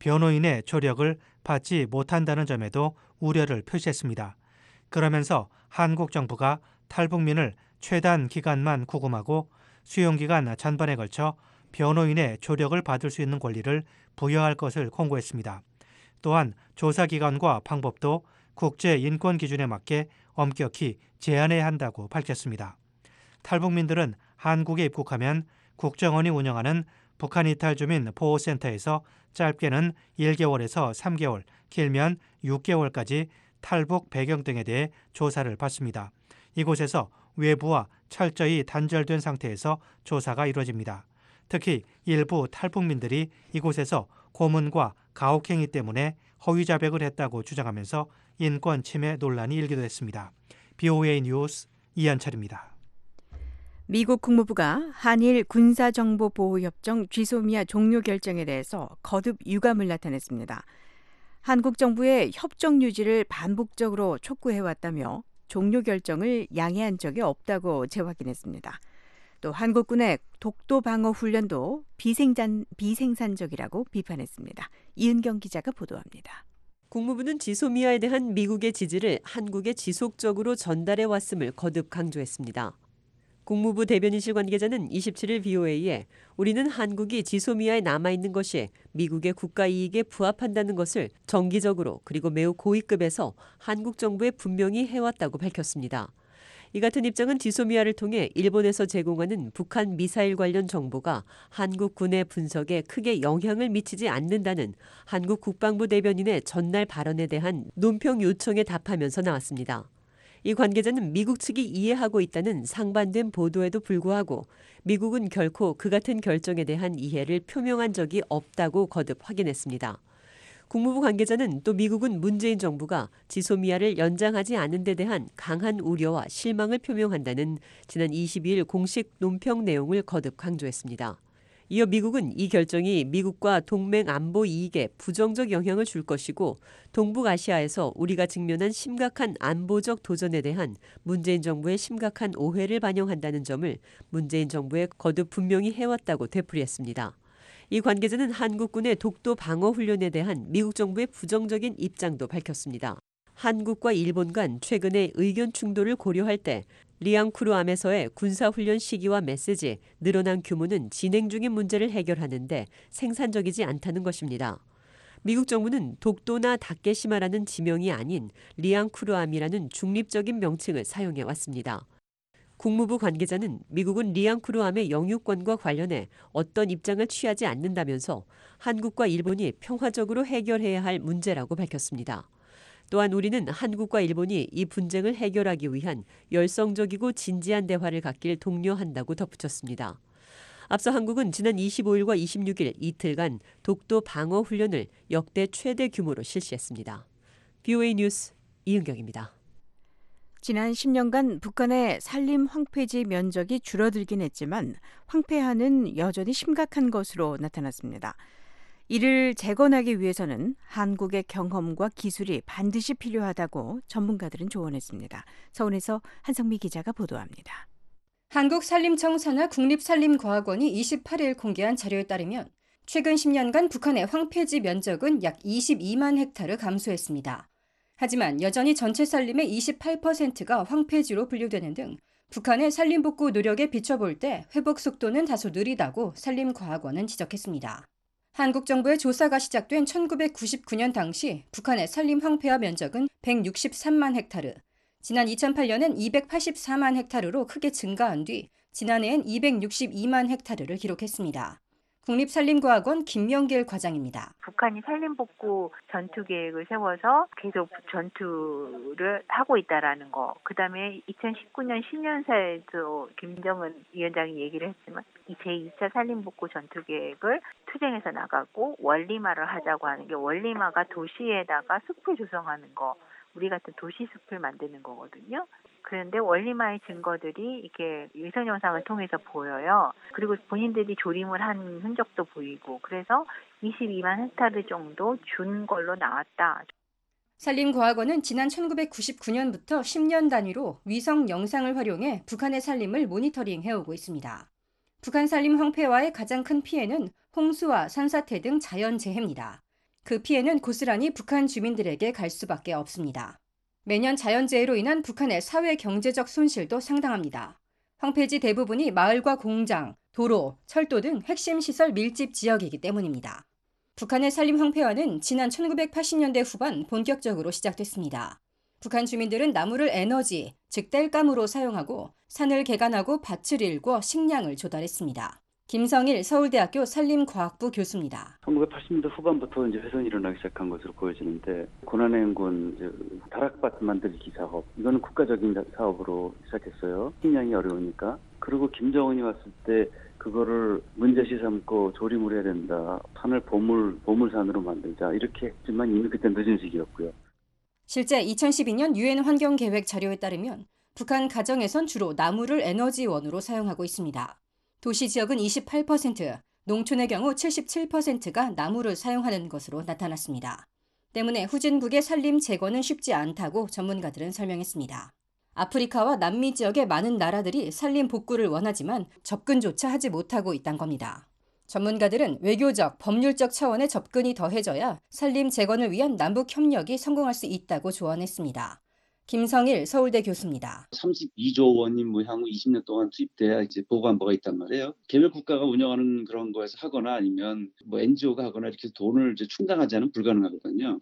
변호인의 조력을 받지 못한다는 점에도 우려를 표시했습니다. 그러면서 한국 정부가 탈북민을 최단 기간만 구금하고 수용기간 전반에 걸쳐 변호인의 조력을 받을 수 있는 권리를 부여할 것을 공고했습니다. 또한 조사기관과 방법도 국제인권 기준에 맞게 엄격히 제한해야 한다고 밝혔습니다. 탈북민들은 한국에 입국하면 국정원이 운영하는 북한 이탈 주민 보호센터에서 짧게는 1개월에서 3개월, 길면 6개월까지 탈북 배경 등에 대해 조사를 받습니다. 이곳에서 외부와 철저히 단절된 상태에서 조사가 이루어집니다. 특히 일부 탈북민들이 이곳에서 고문과 가혹행위 때문에 허위 자백을 했다고 주장하면서 인권 침해 논란이 일기도 했습니다. BOA 뉴스 이현철입니다. 미국 국무부가 한일 군사정보보호협정 쥐소미아 종료 결정에 대해서 거듭 유감을 나타냈습니다. 한국 정부의 협정 유지를 반복적으로 촉구해왔다며 종료 결정을 양해한 적이 없다고 재확인했습니다. 또 한국군의 독도 방어 훈련도 비생산적이라고 비판했습니다. 이은경 기자가 보도합니다. 국무부는 지소미아에 대한 미국의 지지를 한국에 지속적으로 전달해 왔음을 거듭 강조했습니다. 국무부 대변인실 관계자는 27일 BOA에 우리는 한국이 지소미아에 남아있는 것이 미국의 국가 이익에 부합한다는 것을 정기적으로 그리고 매우 고위급에서 한국 정부에 분명히 해왔다고 밝혔습니다. 이 같은 입장은 지소미아를 통해 일본에서 제공하는 북한 미사일 관련 정보가 한국 군의 분석에 크게 영향을 미치지 않는다는 한국 국방부 대변인의 전날 발언에 대한 논평 요청에 답하면서 나왔습니다. 이 관계자는 미국 측이 이해하고 있다는 상반된 보도에도 불구하고 미국은 결코 그 같은 결정에 대한 이해를 표명한 적이 없다고 거듭 확인했습니다. 국무부 관계자는 또 미국은 문재인 정부가 지소미아를 연장하지 않은 데 대한 강한 우려와 실망을 표명한다는 지난 22일 공식 논평 내용을 거듭 강조했습니다. 이어 미국은 이 결정이 미국과 동맹 안보 이익에 부정적 영향을 줄 것이고 동북아시아에서 우리가 직면한 심각한 안보적 도전에 대한 문재인 정부의 심각한 오해를 반영한다는 점을 문재인 정부에 거듭 분명히 해왔다고 되풀이했습니다. 이 관계자는 한국군의 독도 방어 훈련에 대한 미국 정부의 부정적인 입장도 밝혔습니다. 한국과 일본 간 최근의 의견 충돌을 고려할 때 리앙쿠르암에서의 군사훈련 시기와 메시지, 늘어난 규모는 진행 중인 문제를 해결하는 데 생산적이지 않다는 것입니다. 미국 정부는 독도나 다케시마라는 지명이 아닌 리앙쿠르암이라는 중립적인 명칭을 사용해 왔습니다. 국무부 관계자는 미국은 리앙쿠르암의 영유권과 관련해 어떤 입장을 취하지 않는다면서 한국과 일본이 평화적으로 해결해야 할 문제라고 밝혔습니다. 또한 우리는 한국과 일본이 이 분쟁을 해결하기 위한 열성적이고 진지한 대화를 갖길 독려한다고 덧붙였습니다. 앞서 한국은 지난 25일과 26일 이틀간 독도 방어 훈련을 역대 최대 규모로 실시했습니다. BOA 뉴스 이은경입니다. 지난 10년간 북한의 산림 황폐지 면적이 줄어들긴 했지만 황폐화는 여전히 심각한 것으로 나타났습니다. 이를 재건하기 위해서는 한국의 경험과 기술이 반드시 필요하다고 전문가들은 조언했습니다. 서울에서 한성미 기자가 보도합니다. 한국산림청 산하 국립산림과학원이 28일 공개한 자료에 따르면 최근 10년간 북한의 황폐지 면적은 약 22만 헥타르 감소했습니다. 하지만 여전히 전체 산림의 28%가 황폐지로 분류되는 등 북한의 산림복구 노력에 비춰볼 때 회복 속도는 다소 느리다고 산림과학원은 지적했습니다. 한국 정부의 조사가 시작된 1999년 당시 북한의 산림 황폐화 면적은 163만 헥타르, 지난 2008년엔 284만 헥타르로 크게 증가한 뒤 지난해엔 262만 헥타르를 기록했습니다. 국립산림과학원 김명길 과장입니다. 북한이 산림복구 전투 계획을 세워서 계속 전투를 하고 있다라는 거. 그다음에 2019년 신년사에도 김정은 위원장이 얘기를 했지만 이 제2차 산림복구 전투 계획을 투쟁해서 나가고 원리마를 하자고 하는 게 원리마가 도시에다가 숲을 조성하는 거. 우리 같은 도시 숲을 만드는 거거든요. 그런데 원리마의 증거들이 이렇게 위성 영상을 통해서 보여요. 그리고 본인들이 조림을 한 흔적도 보이고 그래서 22만 헥타르 정도 준 걸로 나왔다. 산림과학원은 지난 1999년부터 10년 단위로 위성 영상을 활용해 북한의 산림을 모니터링해오고 있습니다. 북한 산림 황폐화의 가장 큰 피해는 홍수와 산사태 등 자연재해입니다. 그 피해는 고스란히 북한 주민들에게 갈 수밖에 없습니다. 매년 자연재해로 인한 북한의 사회 경제적 손실도 상당합니다. 황폐지 대부분이 마을과 공장, 도로, 철도 등 핵심 시설 밀집 지역이기 때문입니다. 북한의 산림 황폐화는 지난 1980년대 후반 본격적으로 시작됐습니다. 북한 주민들은 나무를 에너지, 즉 땔감으로 사용하고 산을 개간하고 밭을 일궈 식량을 조달했습니다. 김성일 서울대학교 산림과학부 교수입니다. 1980년대 후반부터 이제 훼손이 일어나기 시작한 것으로 보여지는데 고난행군 다락밭 만들기 작업 이거는 국가적인 사업으로 시작했어요. 식량이 어려우니까. 그리고 김정은이 왔을 때 그거를 문제시 삼고 조림을 해야 된다. 산을 보물산으로 만들자 이렇게 했지만 이미 그때 늦은 시기였고요. 실제 2012년 유엔 환경계획 자료에 따르면 북한 가정에선 주로 나무를 에너지원으로 사용하고 있습니다. 도시 지역은 28%, 농촌의 경우 77%가 나무를 사용하는 것으로 나타났습니다. 때문에 후진국의 산림 재건은 쉽지 않다고 전문가들은 설명했습니다. 아프리카와 남미 지역의 많은 나라들이 산림 복구를 원하지만 접근조차 하지 못하고 있다는 겁니다. 전문가들은 외교적, 법률적 차원의 접근이 더해져야 산림 재건을 위한 남북 협력이 성공할 수 있다고 조언했습니다. 김성일 서울대 교수입니다. 32조 원이 향후 20년 동안 투입돼야 이제 보관보가 있단 말이에요. 개별 국가가 운영하는 그런 거에서 하거나 아니면 NGO가 하거나 이렇게 돈을 이제 충당하지 않으면 불가능하거든요.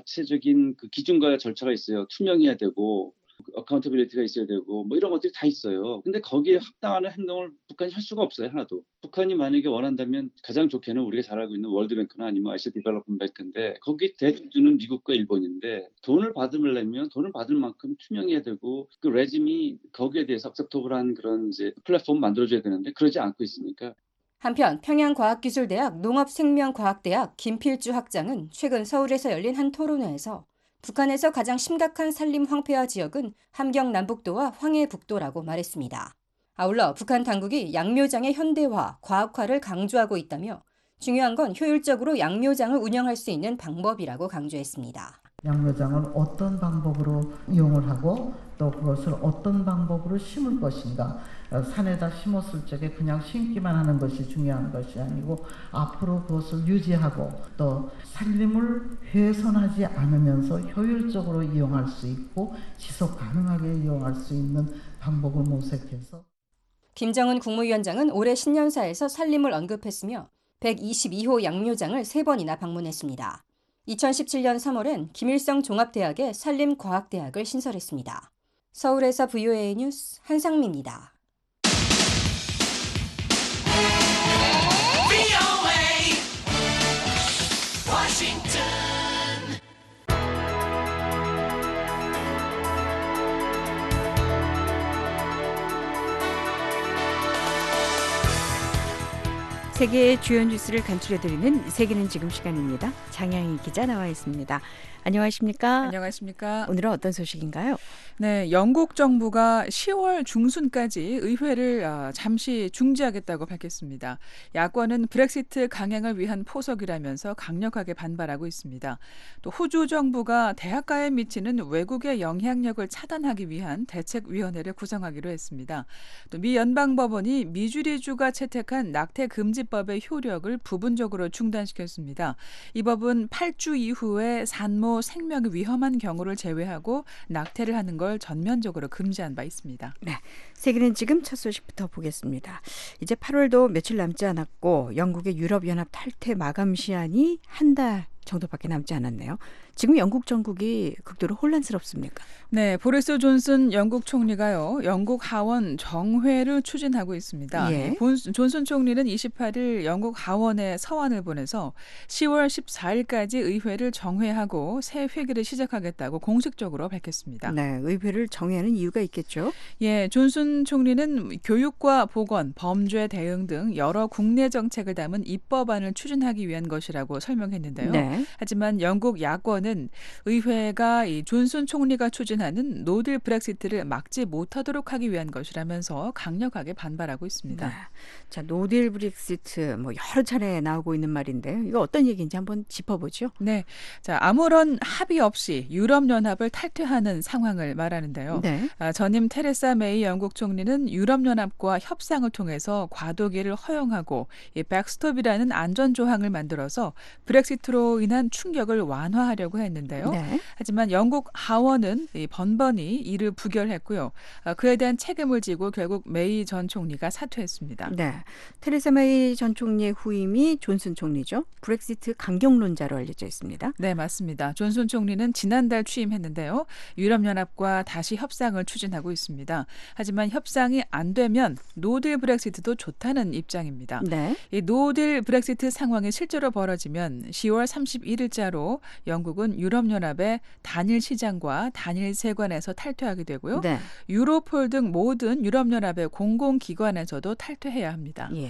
자체적인 그 기준과 절차가 있어요. 투명해야 되고 어카운터빌리티가 있어야 되고 이런 것들이 다 있어요. 근데 거기에 합당하는 행동을 북한이 할 수가 없어요. 하나도. 북한이 만약에 원한다면 가장 좋게는 우리가 잘 알고 있는 월드뱅크나 아니면 아시아 디벨롭먼트 뱅크인데 거기 대주주는 미국과 일본인데 돈을 받으려면 돈을 받을 만큼 투명해야 되고 그 레짐이 거기에 대해서 억셉터블한 그런 이제 플랫폼 만들어줘야 되는데 그러지 않고 있으니까. 한편 평양과학기술대학 농업생명과학대학 김필주 학장은 최근 서울에서 열린 한 토론회에서 북한에서 가장 심각한 산림 황폐화 지역은 함경 남북도와 황해 북도라고 말했습니다. 아울러 북한 당국이 양묘장의 현대화, 과학화를 강조하고 있다며 중요한 건 효율적으로 양묘장을 운영할 수 있는 방법이라고 강조했습니다. 양묘장을 어떤 방법으로 이용을 하고 또 그것을 어떤 방법으로 심을 것인가. 산에다 심었을 적에 그냥 심기만 하는 것이 중요한 것이 아니고 앞으로 그것을 유지하고 또 산림을 훼손하지 않으면서 효율적으로 이용할 수 있고 지속 가능하게 이용할 수 있는 방법을 모색해서. 김정은 국무위원장은 올해 신년사에서 산림을 언급했으며 122호 양묘장을 3번이나 방문했습니다. 2017년 3월엔 김일성 종합대학에 산림과학대학을 신설했습니다. 서울에서 VOA 뉴스 한상미입니다. 세계의 주요 뉴스를 간추려드리는 세계는 지금 시간입니다. 장향희 기자 나와 있습니다. 안녕하십니까? 안녕하십니까? 오늘은 어떤 소식인가요? 네, 영국 정부가 10월 중순까지 의회를 잠시 중지하겠다고 밝혔습니다. 야권은 브렉시트 강행을 위한 포석이라면서 강력하게 반발하고 있습니다. 또 호주 정부가 대학가에 미치는 외국의 영향력을 차단하기 위한 대책위원회를 구성하기로 했습니다. 또 미 연방법원이 미주리주가 채택한 낙태 금지법의 효력을 부분적으로 중단시켰습니다. 이 법은 8주 이후에 산모 생명이 위험한 경우를 제외하고 낙태를 하는 걸 전면적으로 금지한 바 있습니다. 네, 세계는 지금 첫 소식부터 보겠습니다. 이제 8월도 며칠 남지 않았고 영국의 유럽연합 탈퇴 마감 시한이 한 달 정도밖에 남지 않았네요. 지금 영국 정국이 극도로 혼란스럽습니까? 네, 보리스 존슨 영국 총리가요. 영국 하원 정회를 추진하고 있습니다. 예. 존슨 총리는 28일 영국 하원에 서한을 보내서 10월 14일까지 의회를 정회하고 새 회기를 시작하겠다고 공식적으로 밝혔습니다. 네, 의회를 정회하는 이유가 있겠죠? 예, 존슨 총리는 교육과 보건, 범죄 대응 등 여러 국내 정책을 담은 입법안을 추진하기 위한 것이라고 설명했는데요. 네. 하지만 영국 야권이 하원은 의회가 이 존슨 총리가 추진하는 노딜 브렉시트를 막지 못하도록 하기 위한 것이라면서 강력하게 반발하고 있습니다. 네. 자, 노딜 브렉시트 여러 차례 나오고 있는 말인데 이거 어떤 얘기인지 한번 짚어보죠. 네, 자 아무런 합의 없이 유럽연합을 탈퇴하는 상황을 말하는데요. 네. 전임 테레사 메이 영국 총리는 유럽연합과 협상을 통해서 과도기를 허용하고 이 백스톱이라는 안전조항을 만들어서 브렉시트로 인한 충격을 완화하려고 했는데요. 네. 하지만 영국 하원은 번번이 이를 부결했고요. 그에 대한 책임을 지고 결국 메이 전 총리가 사퇴했습니다. 네, 테레사 메이 전 총리의 후임이 존슨 총리죠. 브렉시트 강경론자로 알려져 있습니다. 네, 맞습니다. 존슨 총리는 지난달 취임했는데요. 유럽연합과 다시 협상을 추진하고 있습니다. 하지만 협상이 안 되면 노딜 브렉시트도 좋다는 입장입니다. 네. 이 노딜 브렉시트 상황이 실제로 벌어지면 10월 31일자로 영국은 유럽연합의 단일 시장과 단일 세관에서 탈퇴하게 되고요. 네. 유로폴 등 모든 유럽연합의 공공기관에서도 탈퇴해야 합니다. 예.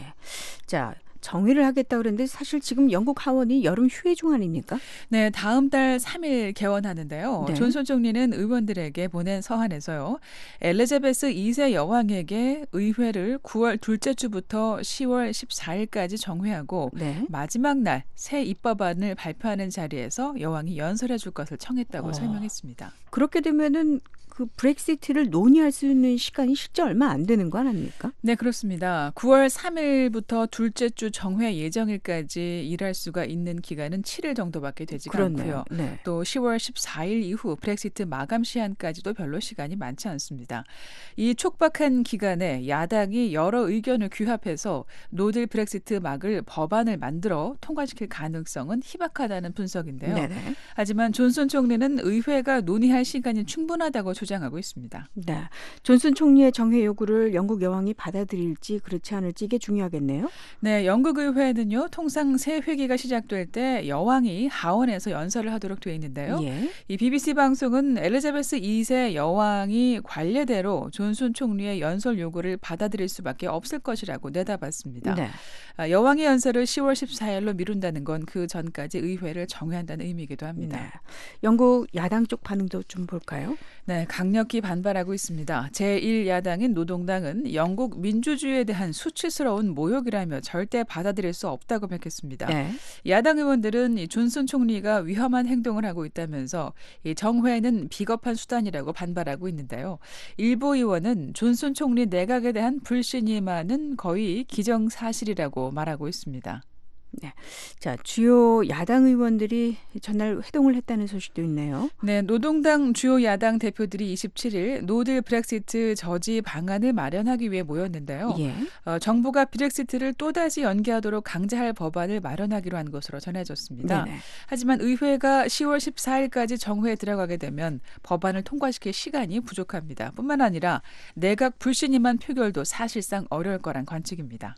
자, 정의를 하겠다 그랬는데 사실 지금 영국 하원이 여름 휴회 중 아닙니까? 네, 다음 달 3일 개원하는데요. 네. 존슨 총리는 의원들에게 보낸 서한에서요. 엘리자베스 2세 여왕에게 의회를 9월 둘째 주부터 10월 14일까지 정회하고 네. 마지막 날 새 입법안을 발표하는 자리에서 여왕이 연설해 줄 것을 청했다고 설명했습니다. 그렇게 되면은 그 브렉시트를 논의할 수 있는 시간이 실제 얼마 안 되는 거 아닙니까? 네, 그렇습니다. 9월 3일부터 둘째 주 정회 예정일까지 일할 수가 있는 기간은 7일 정도밖에 되지가 그렇네요. 않고요. 네. 또 10월 14일 이후 브렉시트 마감 시한까지도 별로 시간이 많지 않습니다. 이 촉박한 기간에 야당이 여러 의견을 규합해서 노딜 브렉시트 막을 법안을 만들어 통과시킬 가능성은 희박하다는 분석인데요. 네네. 하지만 존슨 총리는 의회가 논의할 시간이 충분하다고 주장하고 있습니다. 네. 존슨 총리의 정회 요구를 영국 여왕이 받아들일지 그렇지 않을지 이게 중요하겠네요. 네, 영국 의회는요. 통상 새 회기가 시작될 때 여왕이 하원에서 연설을 하도록 되어 있는데요. 예. 이 BBC 방송은 엘리자베스 2세 여왕이 관례대로 존슨 총리의 연설 요구를 받아들일 수밖에 없을 것이라고 내다봤습니다. 네. 여왕의 연설을 10월 14일로 미룬다는 건 그 전까지 의회를 정회한다는 의미이기도 합니다. 네. 영국 야당 쪽 반응도 좀 볼까요? 네, 강력히 반발하고 있습니다. 제1야당인 노동당은 영국 민주주의에 대한 수치스러운 모욕이라며 절대 받아들일 수 없다고 밝혔습니다. 네. 야당 의원들은 이 존슨 총리가 위험한 행동을 하고 있다면서 이 정회는 비겁한 수단이라고 반발하고 있는데요. 일부 의원은 존슨 총리 내각에 대한 불신이 많은 거의 기정사실이라고 말하고 있습니다. 네. 자, 주요 야당 의원들이 전날 회동을 했다는 소식도 있네요. 네, 노동당 주요 야당 대표들이 27일 노딜 브렉시트 저지 방안을 마련하기 위해 모였는데요. 예. 정부가 브렉시트를 또다시 연기하도록 강제할 법안을 마련하기로 한 것으로 전해졌습니다. 네네. 하지만 의회가 10월 14일까지 정회에 들어가게 되면 법안을 통과시킬 시간이 부족합니다. 뿐만 아니라 내각 불신임한 표결도 사실상 어려울 거란 관측입니다.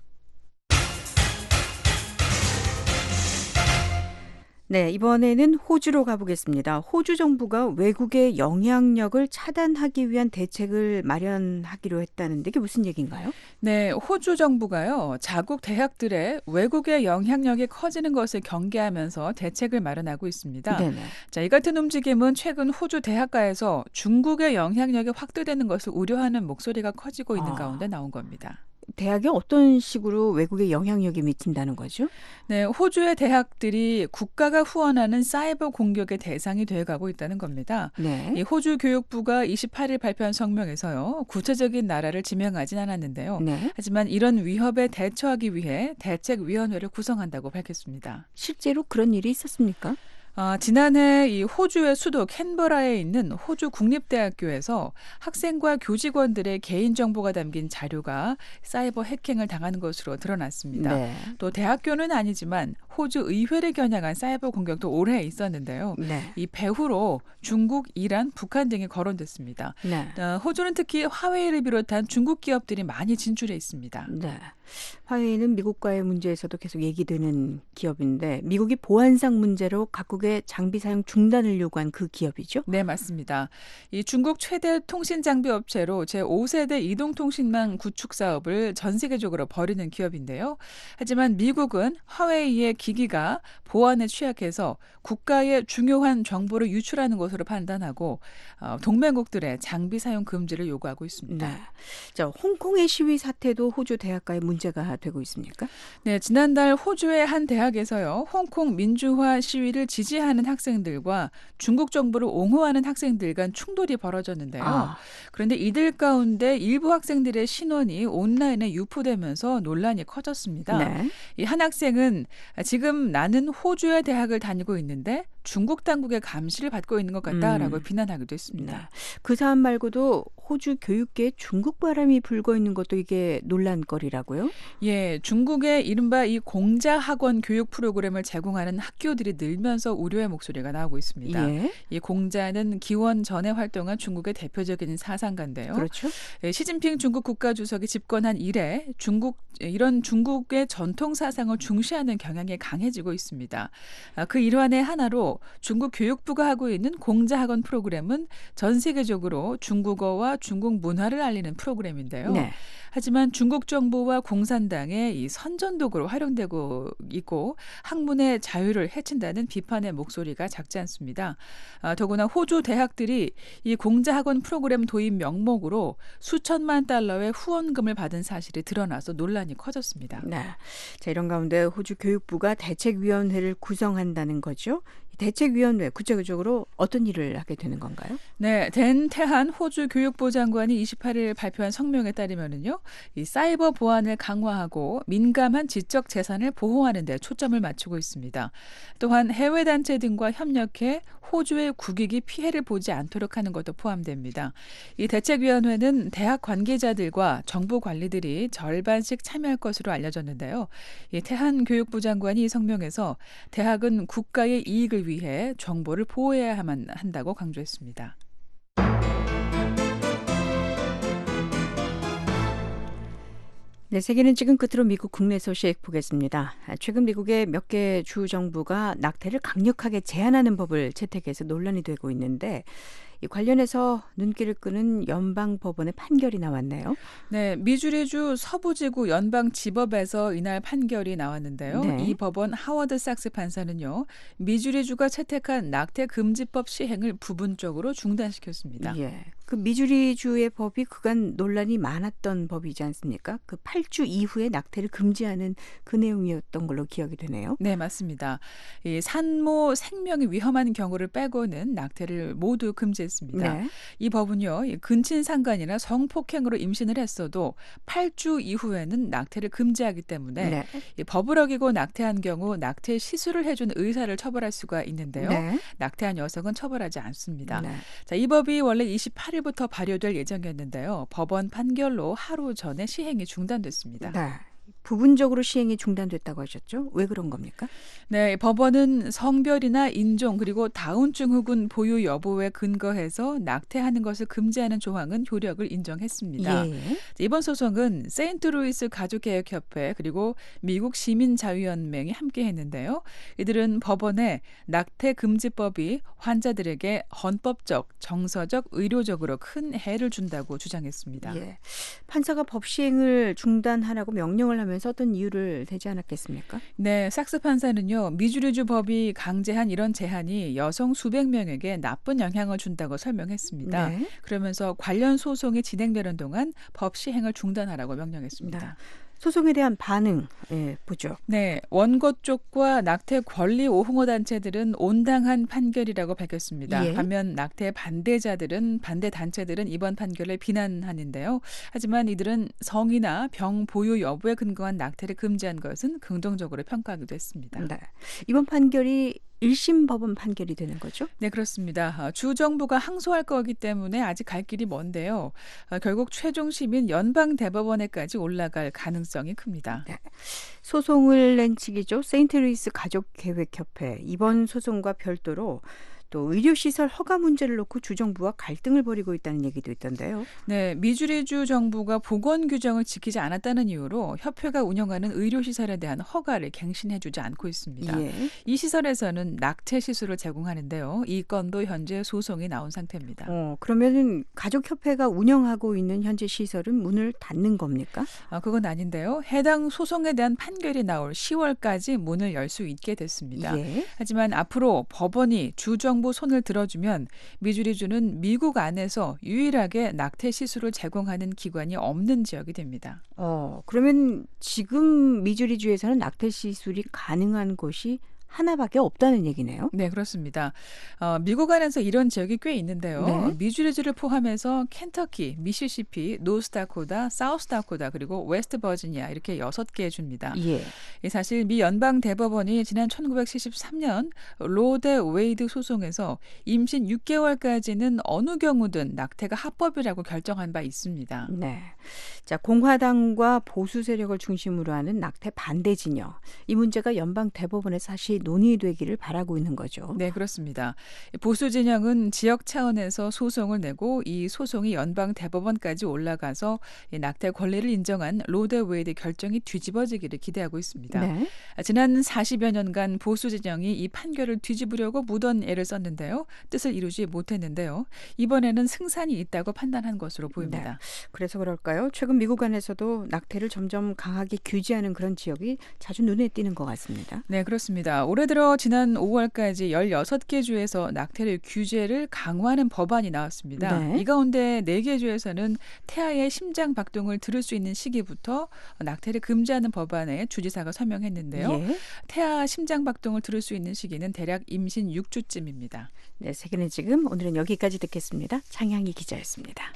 네, 이번에는 호주로 가보겠습니다. 호주 정부가 외국의 영향력을 차단하기 위한 대책을 마련하기로 했다는데 이게 무슨 얘기인가요? 네, 호주 정부가요. 자국 대학들의 외국의 영향력이 커지는 것을 경계하면서 대책을 마련하고 있습니다. 네네. 자, 이 같은 움직임은 최근 호주 대학가에서 중국의 영향력이 확대되는 것을 우려하는 목소리가 커지고 있는 가운데 나온 겁니다. 대학이 어떤 식으로 외국의 영향력이 미친다는 거죠? 네, 호주의 대학들이 국가가 후원하는 사이버 공격의 대상이 되어가고 있다는 겁니다. 네. 이 호주 교육부가 28일 발표한 성명에서요. 구체적인 나라를 지명하진 않았는데요. 네. 하지만 이런 위협에 대처하기 위해 대책위원회를 구성한다고 밝혔습니다. 실제로 그런 일이 있었습니까? 지난해 이 호주의 수도 캔버라에 있는 호주 국립대학교에서 학생과 교직원들의 개인정보가 담긴 자료가 사이버 해킹을 당하는 것으로 드러났습니다. 네. 또 대학교는 아니지만 호주 의회를 겨냥한 사이버 공격도 올해 있었는데요. 네. 이 배후로 중국, 이란, 북한 등이 거론됐습니다. 네. 호주는 특히 화웨이를 비롯한 중국 기업들이 많이 진출해 있습니다. 네. 화웨이는 미국과의 문제에서도 계속 얘기되는 기업인데 미국이 보안상 문제로 각국의 장비 사용 중단을 요구한 그 기업이죠? 네, 맞습니다. 이 중국 최대 통신 장비 업체로 제5세대 이동통신망 구축 사업을 전 세계적으로 벌이는 기업인데요. 하지만 미국은 화웨이의 기기가 보안에 취약해서 국가의 중요한 정보를 유출하는 것으로 판단하고 동맹국들의 장비 사용 금지를 요구하고 있습니다. 네. 자, 홍콩의 시위 사태도 호주 대학가의 문제가 되고 있습니까? 네, 지난달 호주의 한 대학에서요, 홍콩 민주화 시위를 지지하는 학생들과 중국 정부를 옹호하는 학생들 간 충돌이 벌어졌는데요. 그런데 이들 가운데 일부 학생들의 신원이 온라인에 유포되면서 논란이 커졌습니다. 네. 이 한 학생은 지금 나는 호주의 대학을 다니고 있는데 중국 당국의 감시를 받고 있는 것 같다라고 비난하기도 했습니다. 네. 그 사안 말고도 호주 교육계에 중국 바람이 불고 있는 것도 이게 논란거리라고요? 예, 중국의 이른바 이 공자학원 교육 프로그램을 제공하는 학교들이 늘면서 우려의 목소리가 나오고 있습니다. 예. 이 공자는 기원 전에 활동한 중국의 대표적인 사상가인데요. 그렇죠. 예, 시진핑 중국 국가주석이 집권한 이래 이런 중국의 전통 사상을 중시하는 경향이 강해지고 있습니다. 그 일환의 하나로 중국 교육부가 하고 있는 공자학원 프로그램은 전 세계적으로 중국어와 중국 문화를 알리는 프로그램인데요. 네. 하지만 중국 정부와 공산당의 이 선전도구로 활용되고 있고 학문의 자유를 해친다는 비판의 목소리가 작지 않습니다. 더구나 호주 대학들이 이 공자학원 프로그램 도입 명목으로 수천만 달러의 후원금을 받은 사실이 드러나서 논란이 커졌습니다. 네. 자, 이런 가운데 호주 교육부가 대책위원회를 구성한다는 거죠. 대책위원회 구체적으로 어떤 일을 하게 되는 건가요? 네, 댄 태한 호주 교육부 장관이 28일 발표한 성명에 따르면은요, 이 사이버 보안을 강화하고 민감한 지적 재산을 보호하는 데 초점을 맞추고 있습니다. 또한 해외 단체 등과 협력해 호주의 국익이 피해를 보지 않도록 하는 것도 포함됩니다. 이 대책위원회는 대학 관계자들과 정부 관리들이 절반씩 참여할 것으로 알려졌는데요. 이 태한 교육부 장관이 이 성명에서 대학은 국가의 이익을 위해 정보를 보호해야만 한다고 강조했습니다. 네, 세계는 지금 끝으로 미국 국내 소식 보겠습니다. 최근 미국의 몇 개 주 정부가 낙태를 강력하게 제한하는 법을 채택해서 논란이 되고 있는데 이 관련해서 눈길을 끄는 연방법원의 판결이 나왔네요. 네, 미주리주 서부지구 연방지법에서 이날 판결이 나왔는데요. 네. 이 법원 하워드 삭스 판사는요, 미주리주가 채택한 낙태 금지법 시행을 부분적으로 중단시켰습니다. 예. 그 미주리주의 법이 그간 논란이 많았던 법이지 않습니까? 그 8주 이후에 낙태를 금지하는 그 내용이었던 걸로 기억이 되네요. 네, 맞습니다. 이 산모 생명이 위험한 경우를 빼고는 낙태를 모두 금지했습니다. 네. 이 법은요, 근친 상간이나 성폭행으로 임신을 했어도 8주 이후에는 낙태를 금지하기 때문에 네. 이 법을 어기고 낙태한 경우 낙태 시술을 해준 의사를 처벌할 수가 있는데요. 네. 낙태한 여성은 처벌하지 않습니다. 네. 자, 이 법이 원래 28일부터 발효될 예정이었는데요. 법원 판결로 하루 전에 시행이 중단됐습니다. 네. 부분적으로 시행이 중단됐다고 하셨죠? 왜 그런 겁니까? 네, 법원은 성별이나 인종 그리고 다운증 후군 보유 여부에 근거해서 낙태하는 것을 금지하는 조항은 효력을 인정했습니다. 예. 이번 소송은 세인트루이스 가족개혁협회 그리고 미국 시민자유연맹이 함께 했는데요. 이들은 법원에 낙태 금지법이 환자들에게 헌법적, 정서적, 의료적으로 큰 해를 준다고 주장했습니다. 예. 판사가 법 시행을 중단하라고 명령을 하면서 어떤 이유를 대지 않았겠습니까? 네, 삭스 판사는요, 미주리주 법이 강제한 이런 제한이 여성 수백 명에게 나쁜 영향을 준다고 설명했습니다. 네. 그러면서 관련 소송이 진행되는 동안 법 시행을 중단하라고 명령했습니다. 네. 소송에 대한 반응 보죠. 네, 원고 쪽과 낙태 권리 옹호 단체들은 온당한 판결이라고 밝혔습니다. 예. 반면 낙태 반대 단체들은 이번 판결을 비난하는데요. 하지만 이들은 성이나 병 보유 여부에 근거한 낙태를 금지한 것은 긍정적으로 평가하기도 했습니다. 네. 이번 판결이 1심 법원 판결이 되는 거죠? 네, 그렇습니다. 주 정부가 항소할 거기 때문에 아직 갈 길이 먼데요. 결국 최종 심인 연방 대법원에까지 올라갈 가능성이 큽니다. 네. 소송을 낸 측이죠. 세인트루이스 가족계획협회. 이번 소송과 별도로 또 의료시설 허가 문제를 놓고 주정부와 갈등을 벌이고 있다는 얘기도 있던데요. 네, 미주리주 정부가 보건 규정을 지키지 않았다는 이유로 협회가 운영하는 의료시설에 대한 허가를 갱신해주지 않고 있습니다. 예. 이 시설에서는 낙태 시술을 제공하는데요. 이 건도 현재 소송이 나온 상태입니다. 그러면 가족협회가 운영하고 있는 현재 시설은 문을 닫는 겁니까? 그건 아닌데요. 해당 소송에 대한 판결이 나올 10월까지 문을 열 수 있게 됐습니다. 예. 하지만 앞으로 법원이 주정부 손을 들어주면 미주리주는 미국 안에서 유일하게 낙태 시술을 제공하는 기관이 없는 지역이 됩니다. 그러면 지금 미주리주에서는 낙태 시술이 가능한 곳이 하나밖에 없다는 얘기네요. 네, 그렇습니다. 미국 안에서 이런 지역이 꽤 있는데요. 네. 미주리주를 포함해서 켄터키, 미시시피, 노스다코다, 사우스다코다 그리고 웨스트 버지니아 이렇게 6개 주입니다. 예. 사실 미 연방 대법원이 지난 1973년 로데 웨이드 소송에서 임신 6개월까지는 어느 경우든 낙태가 합법이라고 결정한 바 있습니다. 네. 자, 공화당과 보수 세력을 중심으로 하는 낙태 반대 진영. 이 문제가 연방 대법원에서 다시 논의되기를 바라고 있는 거죠. 네, 그렇습니다. 보수 진영은 지역 차원에서 소송을 내고 이 소송이 연방 대법원까지 올라가서 낙태 권리를 인정한 로데 웨이드 결정이 뒤집어지기를 기대하고 있습니다. 네. 지난 40여 년간 보수 진영이 이 판결을 뒤집으려고 무던 애를 썼는데요. 뜻을 이루지 못했는데요. 이번에는 승산이 있다고 판단한 것으로 보입니다. 네. 그래서 그럴까요? 최근 미국 안에서도 낙태를 점점 강하게 규제하는 그런 지역이 자주 눈에 띄는 것 같습니다. 네, 그렇습니다. 올해 들어 지난 5월까지 16개 주에서 낙태를 규제를 강화하는 법안이 나왔습니다. 네. 이 가운데 4개 주에서는 태아의 심장 박동을 들을 수 있는 시기부터 낙태를 금지하는 법안에 주지사가 서명했는데요. 예. 태아 심장 박동을 들을 수 있는 시기는 대략 임신 6주쯤입니다. 네, 세계는 지금 오늘은 여기까지 듣겠습니다. 장향희 기자였습니다.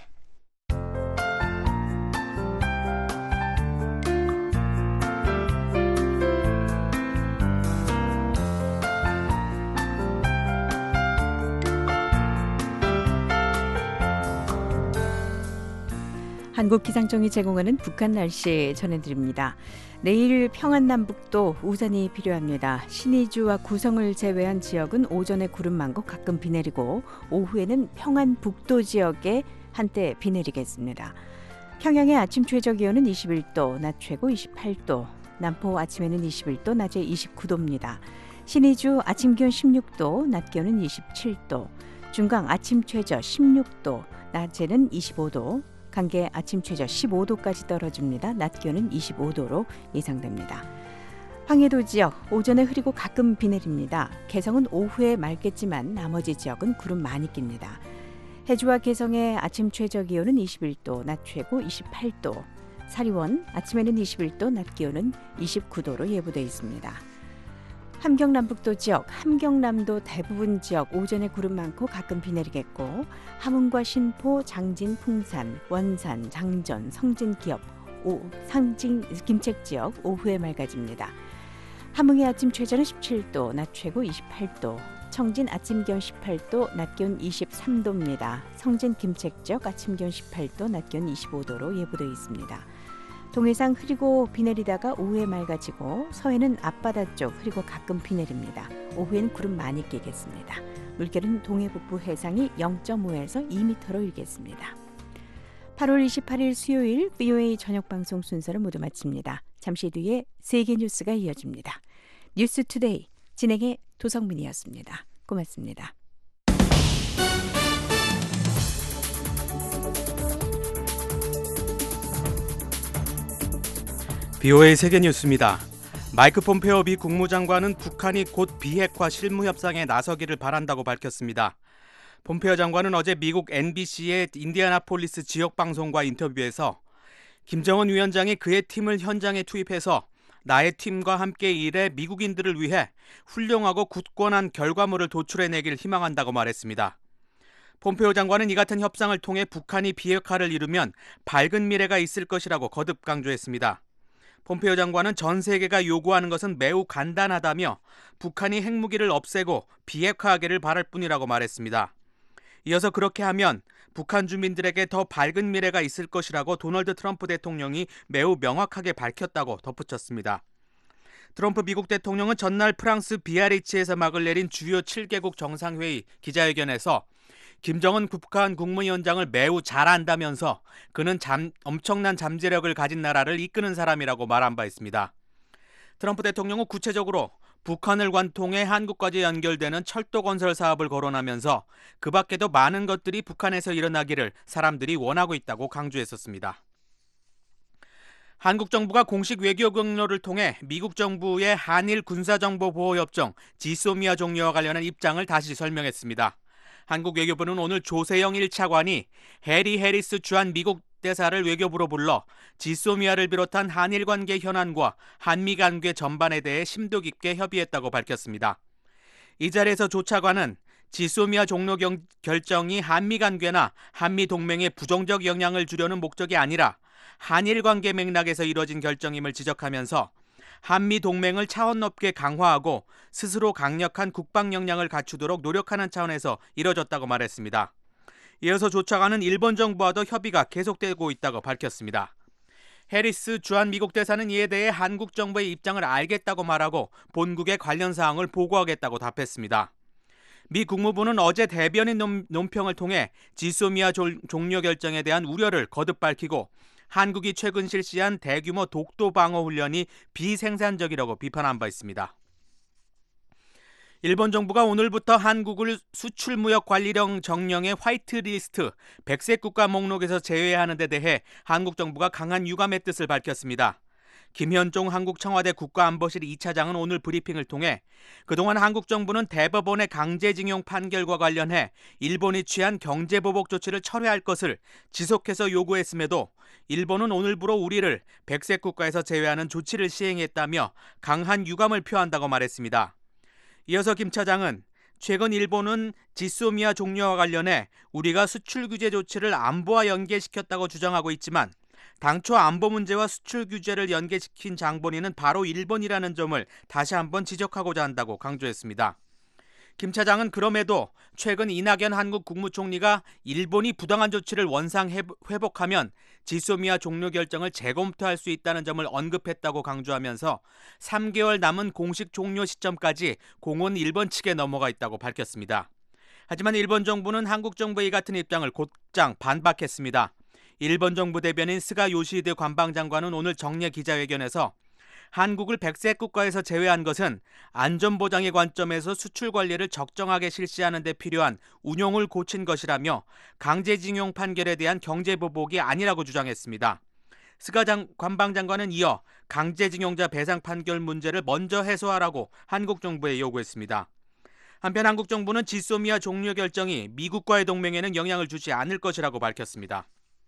한국기상청이 제공하는 북한 날씨 전해드립니다. 내일 평안남북도 우산이 필요합니다. 신의주와 구성을 제외한 지역은 오전에 구름 많고 가끔 비 내리고 오후에는 평안북도 지역에 한때 비 내리겠습니다. 평양의 아침 최저 기온은 21도, 낮 최고 28도, 남포 아침에는 21도, 낮에 29도입니다. 신의주 아침 기온 16도, 낮 기온은 27도, 중강 아침 최저 16도, 낮에는 25도, 강계 아침 최저 15도까지 떨어집니다. 낮 기온은 25도로 예상됩니다. 황해도 지역 오전에 흐리고 가끔 비 내립니다. 개성은 오후에 맑겠지만 나머지 지역은 구름 많이 낍니다. 해주와 개성의 아침 최저 기온은 21도, 낮 최고 28도. 사리원 아침에는 21도, 낮 기온은 29도로 예보돼 있습니다. 함경남북도 지역, 함경남도 대부분 지역 오전에 구름 많고 가끔 비 내리겠고 함흥과 신포, 장진, 풍산, 원산, 장전, 성진, 기업, 상진, 김책 지역 오후에 맑아집니다. 함흥의 아침 최저는 17도, 낮 최고 28도, 청진 아침 기온 18도, 낮 기온 23도입니다. 성진, 김책 지역 아침 기온 18도, 낮 기온 25도로 예보되어 있습니다. 동해상 흐리고 비 내리다가 오후에 맑아지고 서해는 앞바다 쪽 흐리고 가끔 비 내립니다. 오후엔 구름 많이 끼겠습니다. 물결은 동해 북부 해상이 0.5에서 2m로 일겠습니다. 8월 28일 수요일 VOA 저녁 방송 순서를 모두 마칩니다. 잠시 뒤에 세계 뉴스가 이어집니다. 뉴스투데이 진행의 도성민이었습니다. 고맙습니다. VOA 세계 뉴스입니다. 마이크 폼페오 미 국무장관은 북한이 곧 비핵화 실무 협상에 나서기를 바란다고 밝혔습니다. 폼페오 장관은 어제 미국 NBC의 인디애나폴리스 지역 방송과 인터뷰에서 김정은 위원장이 그의 팀을 현장에 투입해서 나의 팀과 함께 일해 미국인들을 위해 훌륭하고 굳건한 결과물을 도출해내길 희망한다고 말했습니다. 폼페오 장관은 이 같은 협상을 통해 북한이 비핵화를 이루면 밝은 미래가 있을 것이라고 거듭 강조했습니다. 폼페오 장관은 전 세계가 요구하는 것은 매우 간단하다며 북한이 핵무기를 없애고 비핵화하기를 바랄 뿐이라고 말했습니다. 이어서 그렇게 하면 북한 주민들에게 더 밝은 미래가 있을 것이라고 도널드 트럼프 대통령이 매우 명확하게 밝혔다고 덧붙였습니다. 트럼프 미국 대통령은 전날 프랑스 비아리츠에서 막을 내린 주요 7개국 정상회의 기자회견에서 김정은 북한 국무위원장을 매우 잘 안다면서 그는 엄청난 잠재력을 가진 나라를 이끄는 사람이라고 말한 바 있습니다. 트럼프 대통령은 구체적으로 북한을 관통해 한국까지 연결되는 철도 건설 사업을 거론하면서 그 밖에도 많은 것들이 북한에서 일어나기를 사람들이 원하고 있다고 강조했었습니다. 한국 정부가 공식 외교 경로를 통해 미국 정부의 한일 군사정보보호협정 지소미아 종료와 관련한 입장을 다시 설명했습니다. 한국 외교부는 오늘 조세영 1차관이 해리 해리스 주한 미국 대사를 외교부로 불러 지소미아를 비롯한 한일 관계 현안과 한미 관계 전반에 대해 심도 깊게 협의했다고 밝혔습니다. 이 자리에서 조 차관은 지소미아 종료 결정이 한미 관계나 한미 동맹에 부정적 영향을 주려는 목적이 아니라 한일 관계 맥락에서 이뤄진 결정임을 지적하면서 한미 동맹을 차원 높게 강화하고 스스로 강력한 국방 역량을 갖추도록 노력하는 차원에서 이뤄졌다고 말했습니다. 이어서 조 차관은 일본 정부와도 협의가 계속되고 있다고 밝혔습니다. 해리스 주한 미국 대사는 이에 대해 한국 정부의 입장을 알겠다고 말하고 본국에 관련 사항을 보고하겠다고 답했습니다. 미 국무부는 어제 대변인 논평을 통해 지소미아 종료 결정에 대한 우려를 거듭 밝히고 한국이 최근 실시한 대규모 독도 방어 훈련이 비생산적이라고 비판한 바 있습니다. 일본 정부가 오늘부터 한국을 수출무역 관리령 정령의 화이트리스트 백색 국가 목록에서 제외하는 데 대해 한국 정부가 강한 유감의 뜻을 밝혔습니다. 김현종 한국 청와대 국가안보실 2차장은 오늘 브리핑을 통해 그동안 한국 정부는 대법원의 강제징용 판결과 관련해 일본이 취한 경제보복 조치를 철회할 것을 지속해서 요구했음에도 일본은 오늘부로 우리를 백색 국가에서 제외하는 조치를 시행했다며 강한 유감을 표한다고 말했습니다. 이어서 김 차장은 최근 일본은 지소미아 종료와 관련해 우리가 수출 규제 조치를 안보와 연계시켰다고 주장하고 있지만 당초 안보 문제와 수출 규제를 연계시킨 장본인은 바로 일본이라는 점을 다시 한번 지적하고자 한다고 강조했습니다. 김 차장은 그럼에도 최근 이낙연 한국 국무총리가 일본이 부당한 조치를 원상 회복하면 지소미아 종료 결정을 재검토할 수 있다는 점을 언급했다고 강조하면서 3개월 남은 공식 종료 시점까지 공은 일본 측에 넘어가 있다고 밝혔습니다. 하지만 일본 정부는 한국 정부의 이 같은 입장을 곧장 반박했습니다. 일본 정부 대변인 스가 요시히데 관방장관은 오늘 정례 기자회견에서 한국을 백색 국가에서 제외한 것은 안전보장의 관점에서 수출 관리를 적정하게 실시하는 데 필요한 운용을 고친 것이라며 강제징용 판결에 대한 경제보복이 아니라고 주장했습니다. 스가 관방장관은 이어 강제징용자 배상 판결 문제를 먼저 해소하라고 한국 정부에 요구했습니다. 한편 한국 정부는 지소미아 종료 결정이 미국과의 동맹에는 영향을 주지 않을 것이라고 밝혔습니다.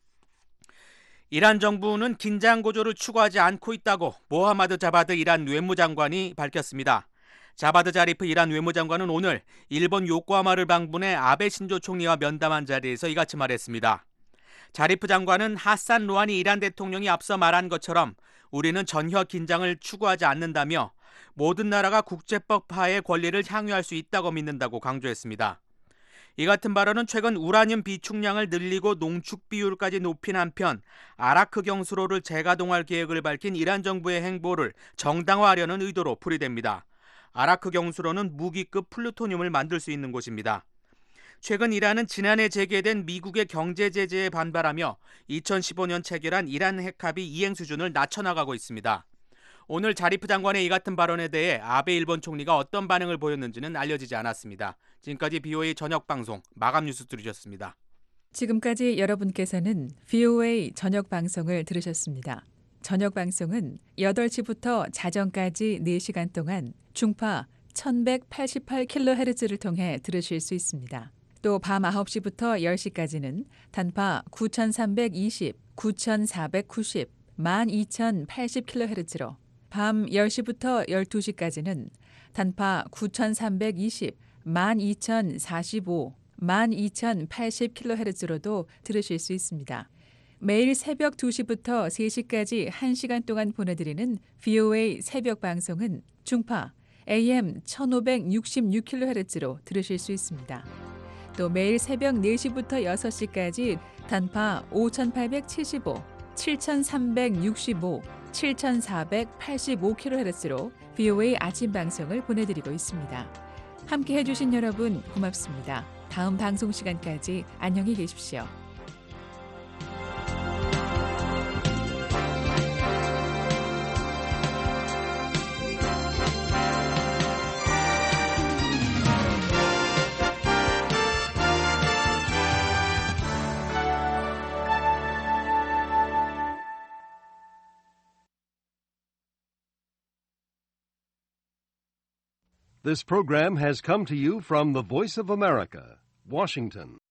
이란 정부는 긴장 고조를 추구하지 않고 있다고 모하마드 자바드 이란 외무장관이 밝혔습니다. 자바드 자리프 이란 외무장관은 오늘 일본 요코하마를 방문해 아베 신조 총리와 면담한 자리에서 이같이 말했습니다. 자리프 장관은 하산 로하니 이란 대통령이 앞서 말한 것처럼 우리는 전혀 긴장을 추구하지 않는다며 모든 나라가 국제법 하의 권리를 향유할 수 있다고 믿는다고 강조했습니다. 이 같은 발언은 최근 우라늄 비축량을 늘리고 농축 비율까지 높인 한편 아라크 경수로를 재가동할 계획을 밝힌 이란 정부의 행보를 정당화하려는 의도로 풀이됩니다. 아라크 경수로는 무기급 플루토늄을 만들 수 있는 곳입니다. 최근 이란은 지난해 재개된 미국의 경제 제재에 반발하며 2015년 체결한 이란 핵합의 이행 수준을 낮춰나가고 있습니다. 오늘 자리프 장관의 이 같은 발언에 대해 아베 일본 총리가 어떤 반응을 보였는지는 알려지지 않았습니다. 지금까지 BOA 저녁 방송 마감 뉴스 들으셨습니다. 지금까지 여러분께서는 BOA 저녁 방송을 들으셨습니다. 저녁 방송은 8시부터 자정까지 4시간 동안 중파 1188kHz를 통해 들으실 수 있습니다. 또 밤 9시부터 10시까지는 단파 9320, 9490, 12080kHz로 밤 10시부터 12시까지는 단파 9320, 12045, 12080kHz로도 들으실 수 있습니다. 매일 새벽 2시부터 3시까지 1시간 동안 보내드리는 VOA 새벽 방송은 중파 AM 1566kHz로 들으실 수 있습니다. 또 매일 새벽 4시부터 6시까지 단파 5875, 7365, 7,485kHz로 VOA 아침 방송을 보내드리고 있습니다. 함께 해주신 여러분 고맙습니다. 다음 방송 시간까지 안녕히 계십시오. This program has come to you from the Voice of America, Washington.